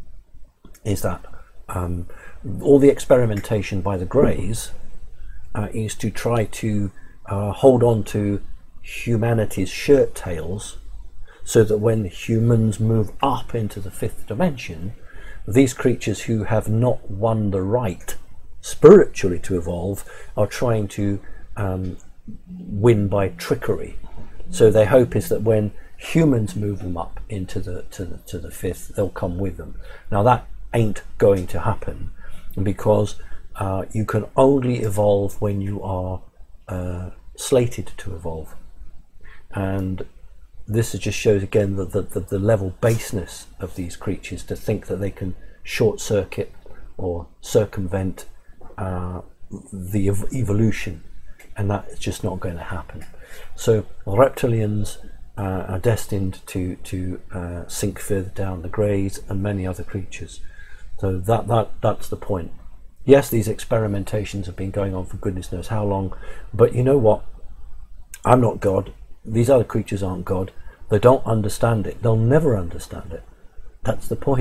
A: is that um, all the experimentation by the Greys uh, is to try to uh, hold on to humanity's shirt tails, so that when humans move up into the fifth dimension, these creatures who have not won the right spiritually to evolve are trying to um, win by trickery. So their hope is that when humans move them up into the to the to the fifth, they'll come with them. Now that ain't going to happen, because uh, you can only evolve when you are uh, slated to evolve, and this just shows again the, the, the level baseness of these creatures to think that they can short circuit or circumvent uh, the ev- evolution, and that is just not going to happen. So reptilians uh, are destined to to uh, sink further down, the Greys and many other creatures. So that that that's the point. Yes, these experimentations have been going on for goodness knows how long, but you know what? I'm not God. These other creatures aren't God. They don't understand it. They'll never understand it. That's the point.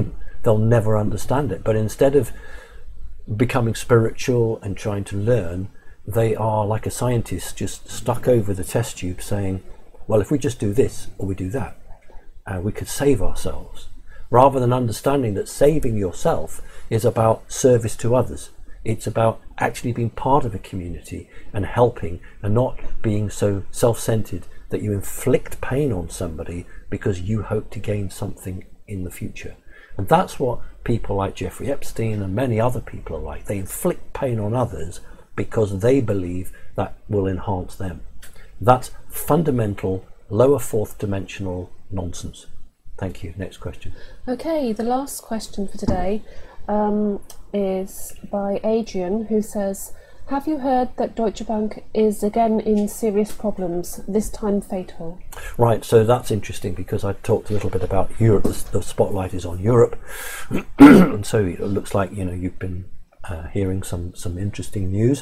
A: they'll never understand it. But instead of becoming spiritual and trying to learn, they are like a scientist just stuck over the test tube saying, well, if we just do this or we do that, uh, we could save ourselves, rather than understanding that saving yourself is about service to others. It's about actually being part of a community and helping, and not being so self-centered that you inflict pain on somebody because you hope to gain something in the future. And that's what people like Jeffrey Epstein and many other people are like. They inflict pain on others because they believe that will enhance them. That's fundamental, lower fourth dimensional nonsense. Thank you. Next question.
B: Okay, the last question for today um, is by Adrian, who says, have you heard that Deutsche Bank is again in serious problems, this time fatal?
A: Right, so that's interesting because I talked a little bit about Europe. The, the spotlight is on Europe. And so it looks like, you know, you've been uh, hearing some, some interesting news.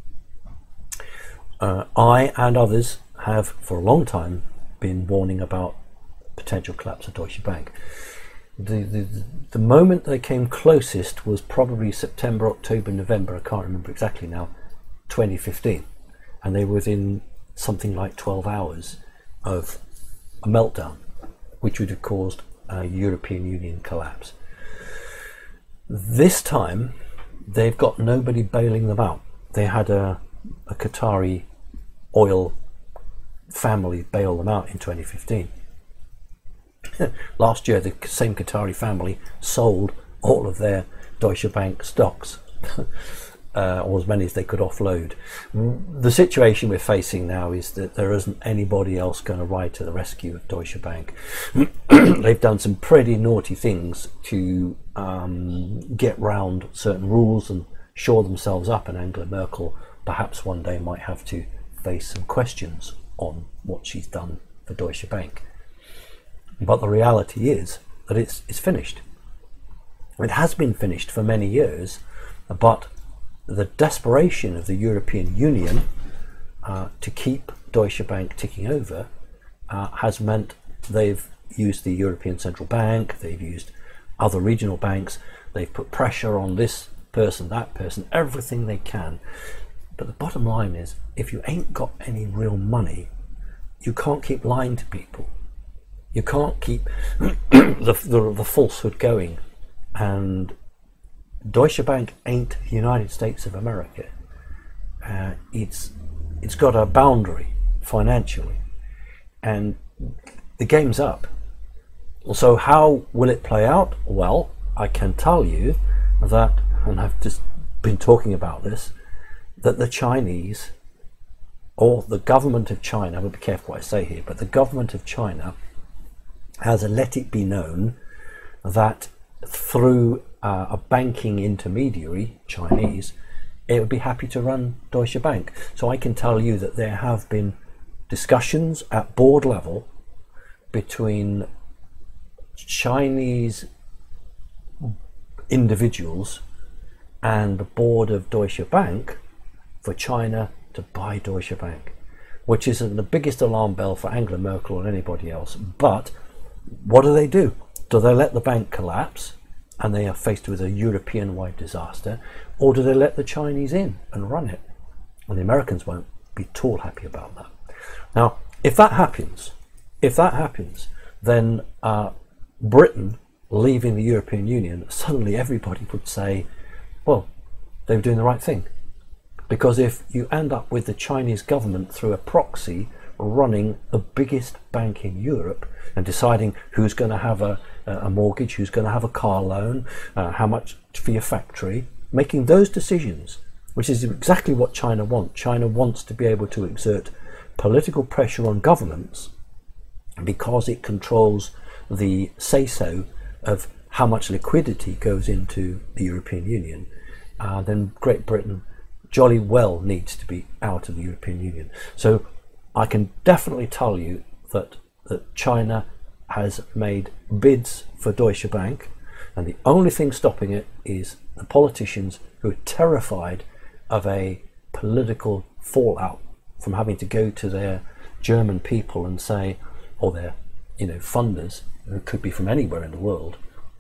A: Uh, I and others have for a long time been warning about potential collapse of Deutsche Bank. The, the, the moment they came closest was probably September, October, November, I can't remember exactly now, twenty fifteen. And they were within something like twelve hours of a meltdown, which would have caused a European Union collapse. This time, they've got nobody bailing them out. They had a, a Qatari oil family bail them out in twenty fifteen. Last year, the same Qatari family sold all of their Deutsche Bank stocks, uh, or as many as they could offload. The situation we're facing now is that there isn't anybody else going to ride to the rescue of Deutsche Bank. They've done some pretty naughty things to um, get round certain rules and shore themselves up, and Angela Merkel perhaps one day might have to face some questions on what she's done for Deutsche Bank. But the reality is that it's, it's finished. It has been finished for many years, but the desperation of the European Union uh, to keep Deutsche Bank ticking over uh, has meant they've used the European Central Bank, they've used other regional banks, they've put pressure on this person, that person, everything they can. But the bottom line is, if you ain't got any real money, you can't keep lying to people. You can't keep the, the, the falsehood going. And Deutsche Bank ain't the United States of America. Uh, it's it's got a boundary financially, and the game's up. So how will it play out? Well, I can tell you that, and I've just been talking about this, that the Chinese, or the government of China, I will be careful what I say here, but the government of China has let it be known that through uh, a banking intermediary, Chinese, it would be happy to run Deutsche Bank. So I can tell you that there have been discussions at board level between Chinese individuals and the board of Deutsche Bank for China to buy Deutsche Bank, which isn't the biggest alarm bell for Angela Merkel or anybody else. But what do they do? Do they let the bank collapse and they are faced with a European-wide disaster, or do they let the Chinese in and run it? And the Americans won't be at all happy about that. Now, if that happens, if that happens, then uh, Britain leaving the European Union, suddenly everybody would say, well, they were doing the right thing. Because if you end up with the Chinese government through a proxy running the biggest bank in Europe and deciding who's going to have a, a mortgage, who's going to have a car loan, uh, how much for your factory, making those decisions, which is exactly what China wants. China wants to be able to exert political pressure on governments because it controls the say-so of how much liquidity goes into the European Union. Uh, then Great Britain jolly well needs to be out of the European Union. So I can definitely tell you that, that China has made bids for Deutsche Bank, and the only thing stopping it is the politicians who are terrified of a political fallout from having to go to their German people and say, or their, you know, funders, who could be from anywhere in the world,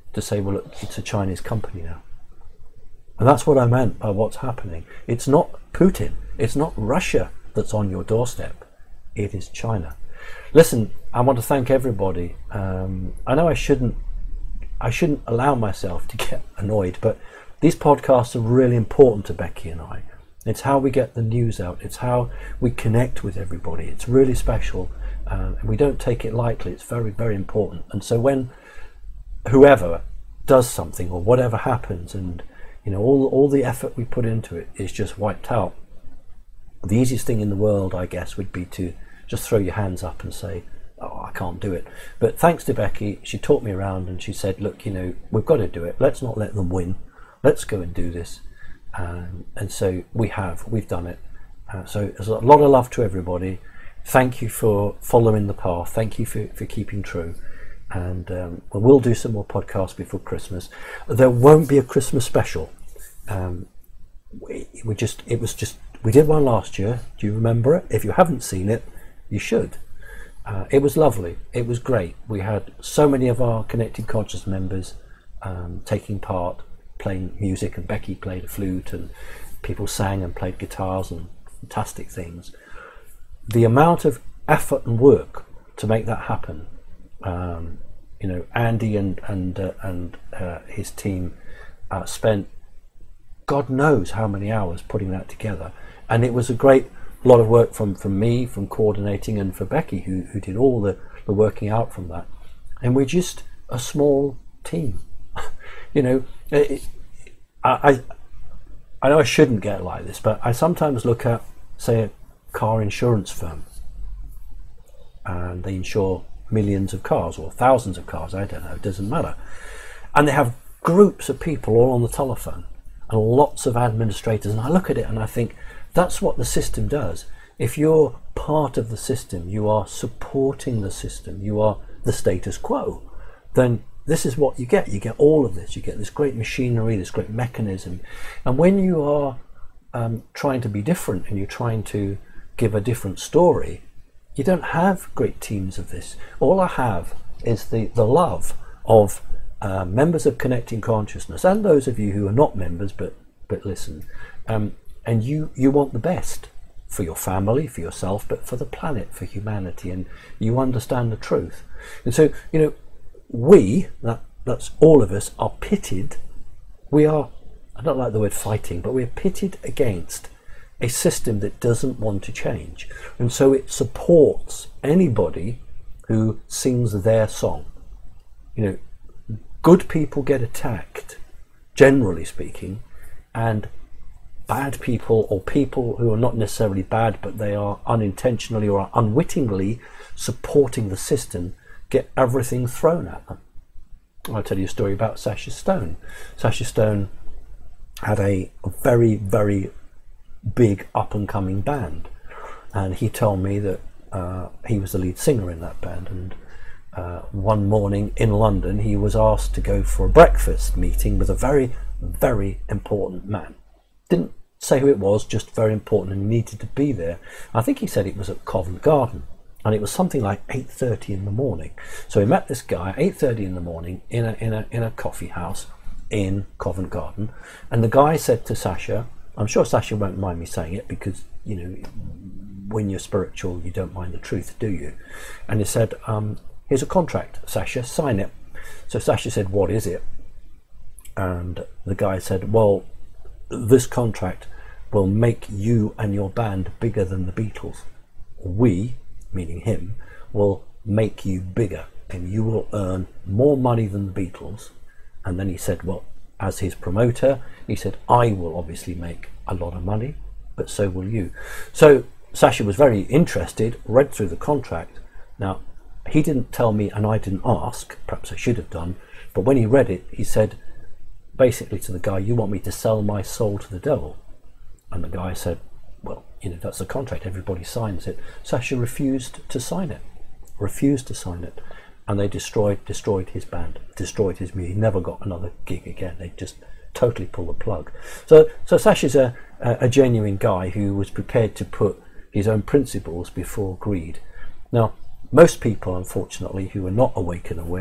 A: to say, well, look, it's a Chinese company now. And that's what I meant by what's happening. It's not Putin, it's not Russia that's on your doorstep, it is China. Listen, I want to thank everybody. Um, I know I shouldn't, I shouldn't allow myself to get annoyed, but these podcasts are really important to Becky and I. It's how we get the news out. It's how we connect with everybody. It's really special, uh, and we don't take it lightly. It's very, very important. And so when whoever does something or whatever happens, and you know all all the effort we put into it is just wiped out, the easiest thing in the world, I guess, would be to just throw your hands up and say, oh, I can't do it. But thanks to Becky, she talked me around and she said, look, you know, we've got to do it. Let's not let them win. Let's go and do this. Um, and so we have, we've done it. Uh, so there's a lot of love to everybody. Thank you for following the path. Thank you for, for keeping true. And um, we'll do some more podcasts before Christmas. There won't be a Christmas special. Um, we, we just, it was just, we did one last year. Do you remember it? If you haven't seen it, you should. Uh, it was lovely. It was great. We had so many of our Connected Conscious members um, taking part, playing music, and Becky played a flute, and people sang and played guitars and fantastic things. The amount of effort and work to make that happen, um, you know, Andy and and uh, and uh, his team uh, spent God knows how many hours putting that together, and it was a great lot of work from from me, from coordinating, and for Becky, who who did all the the working out from that. And we're just a small team. You know, it, I, I know I shouldn't get like this, but I sometimes look at, say, a car insurance firm, and they insure millions of cars or thousands of cars, I don't know, it doesn't matter. And they have groups of people all on the telephone and lots of administrators, and I look at it and I think, that's what the system does. If you're part of the system, you are supporting the system, you are the status quo, then this is what you get. You get all of this. You get this great machinery, this great mechanism. And when you are um, trying to be different and you're trying to give a different story, you don't have great teams of this. All I have is the, the love of uh, members of Connecting Consciousness, and those of you who are not members but but listen. Um, and you, you want the best for your family, for yourself, but for the planet, for humanity, and you understand the truth. And so, you know, we, that, that's all of us, are pitted, we are, I don't like the word fighting, but we're pitted against a system that doesn't want to change. And so it supports anybody who sings their song. You know, good people get attacked, generally speaking, and bad people, or people who are not necessarily bad, but they are unintentionally or unwittingly supporting the system, get everything thrown at them. I'll tell you a story about Sasha Stone. Sasha Stone had a very, very big up-and-coming band, and he told me that uh, he was the lead singer in that band, and uh, one morning in London he was asked to go for a breakfast meeting with a very, very important man. Didn't say who it was, just very important, and he needed to be there. I think he said it was at Covent Garden, and it was something like eight thirty in the morning. So he met this guy at eight thirty in the morning in a in a in a coffee house in Covent Garden, and the guy said to Sasha, I'm sure Sasha won't mind me saying it, because you know, when you're spiritual you don't mind the truth, do you? And he said, um, here's a contract, Sasha, sign it. So Sasha said, what is it? And the guy said, well, this contract will make you and your band bigger than the Beatles. We, meaning him, will make you bigger, and you will earn more money than the Beatles. And then he said, well, as his promoter, he said, I will obviously make a lot of money, but so will you. So Sasha was very interested, read through the contract. Now, he didn't tell me, and I didn't ask, perhaps I should have done, but when he read it, he said basically to the guy, you want me to sell my soul to the devil? And the guy said, well, you know, that's the contract, everybody signs it. Sasha refused to sign it, refused to sign it. And they destroyed destroyed his band, destroyed his music. He never got another gig again. They just totally pulled the plug. So so Sasha's a, a genuine guy who was prepared to put his own principles before greed. Now, most people, unfortunately, who are not awake and aware,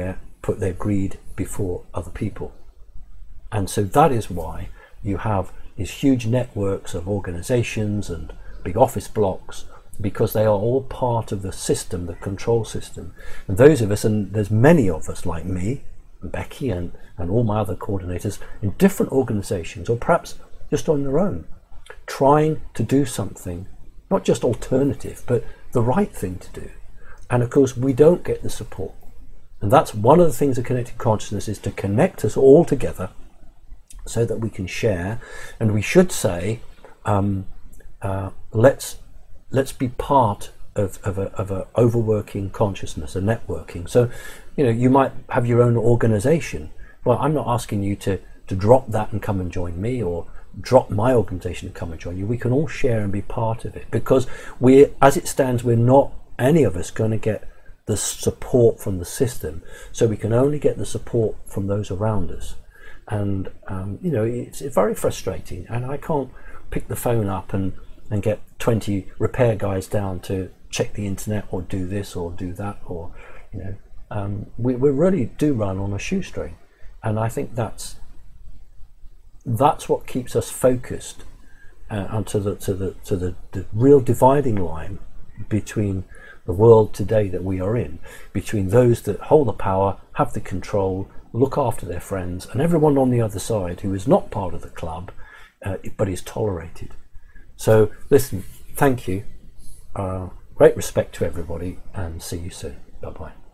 A: put their greed before other people. And so that is why you have these huge networks of organizations and big office blocks, because they are all part of the system, the control system. And those of us, and there's many of us like me, and Becky, and, and all my other coordinators in different organizations, or perhaps just on their own, trying to do something, not just alternative, but the right thing to do. And of course, we don't get the support. And that's one of the things of connected consciousness, is to connect us all together so that we can share. And we should say, um, uh, let's let's be part of, of, a, of a overworking consciousness, a networking. So, you know, you might have your own organization. Well, I'm not asking you to, to drop that and come and join me, or drop my organization and come and join you. We can all share and be part of it, because we, as it stands, we're not, any of us, going to get the support from the system. So we can only get the support from those around us. And, um, you know, it's, it's very frustrating. And I can't pick the phone up and and get twenty repair guys down to check the internet, or do this or do that, or, you know, um, we, we really do run on a shoestring. And I think that's that's what keeps us focused uh, onto the to the to the, the real dividing line between the world today that we are in, between those that hold the power, have the control, look after their friends, and everyone on the other side who is not part of the club, uh, but is tolerated. So listen, thank you, uh, great respect to everybody, and see you soon. Bye bye.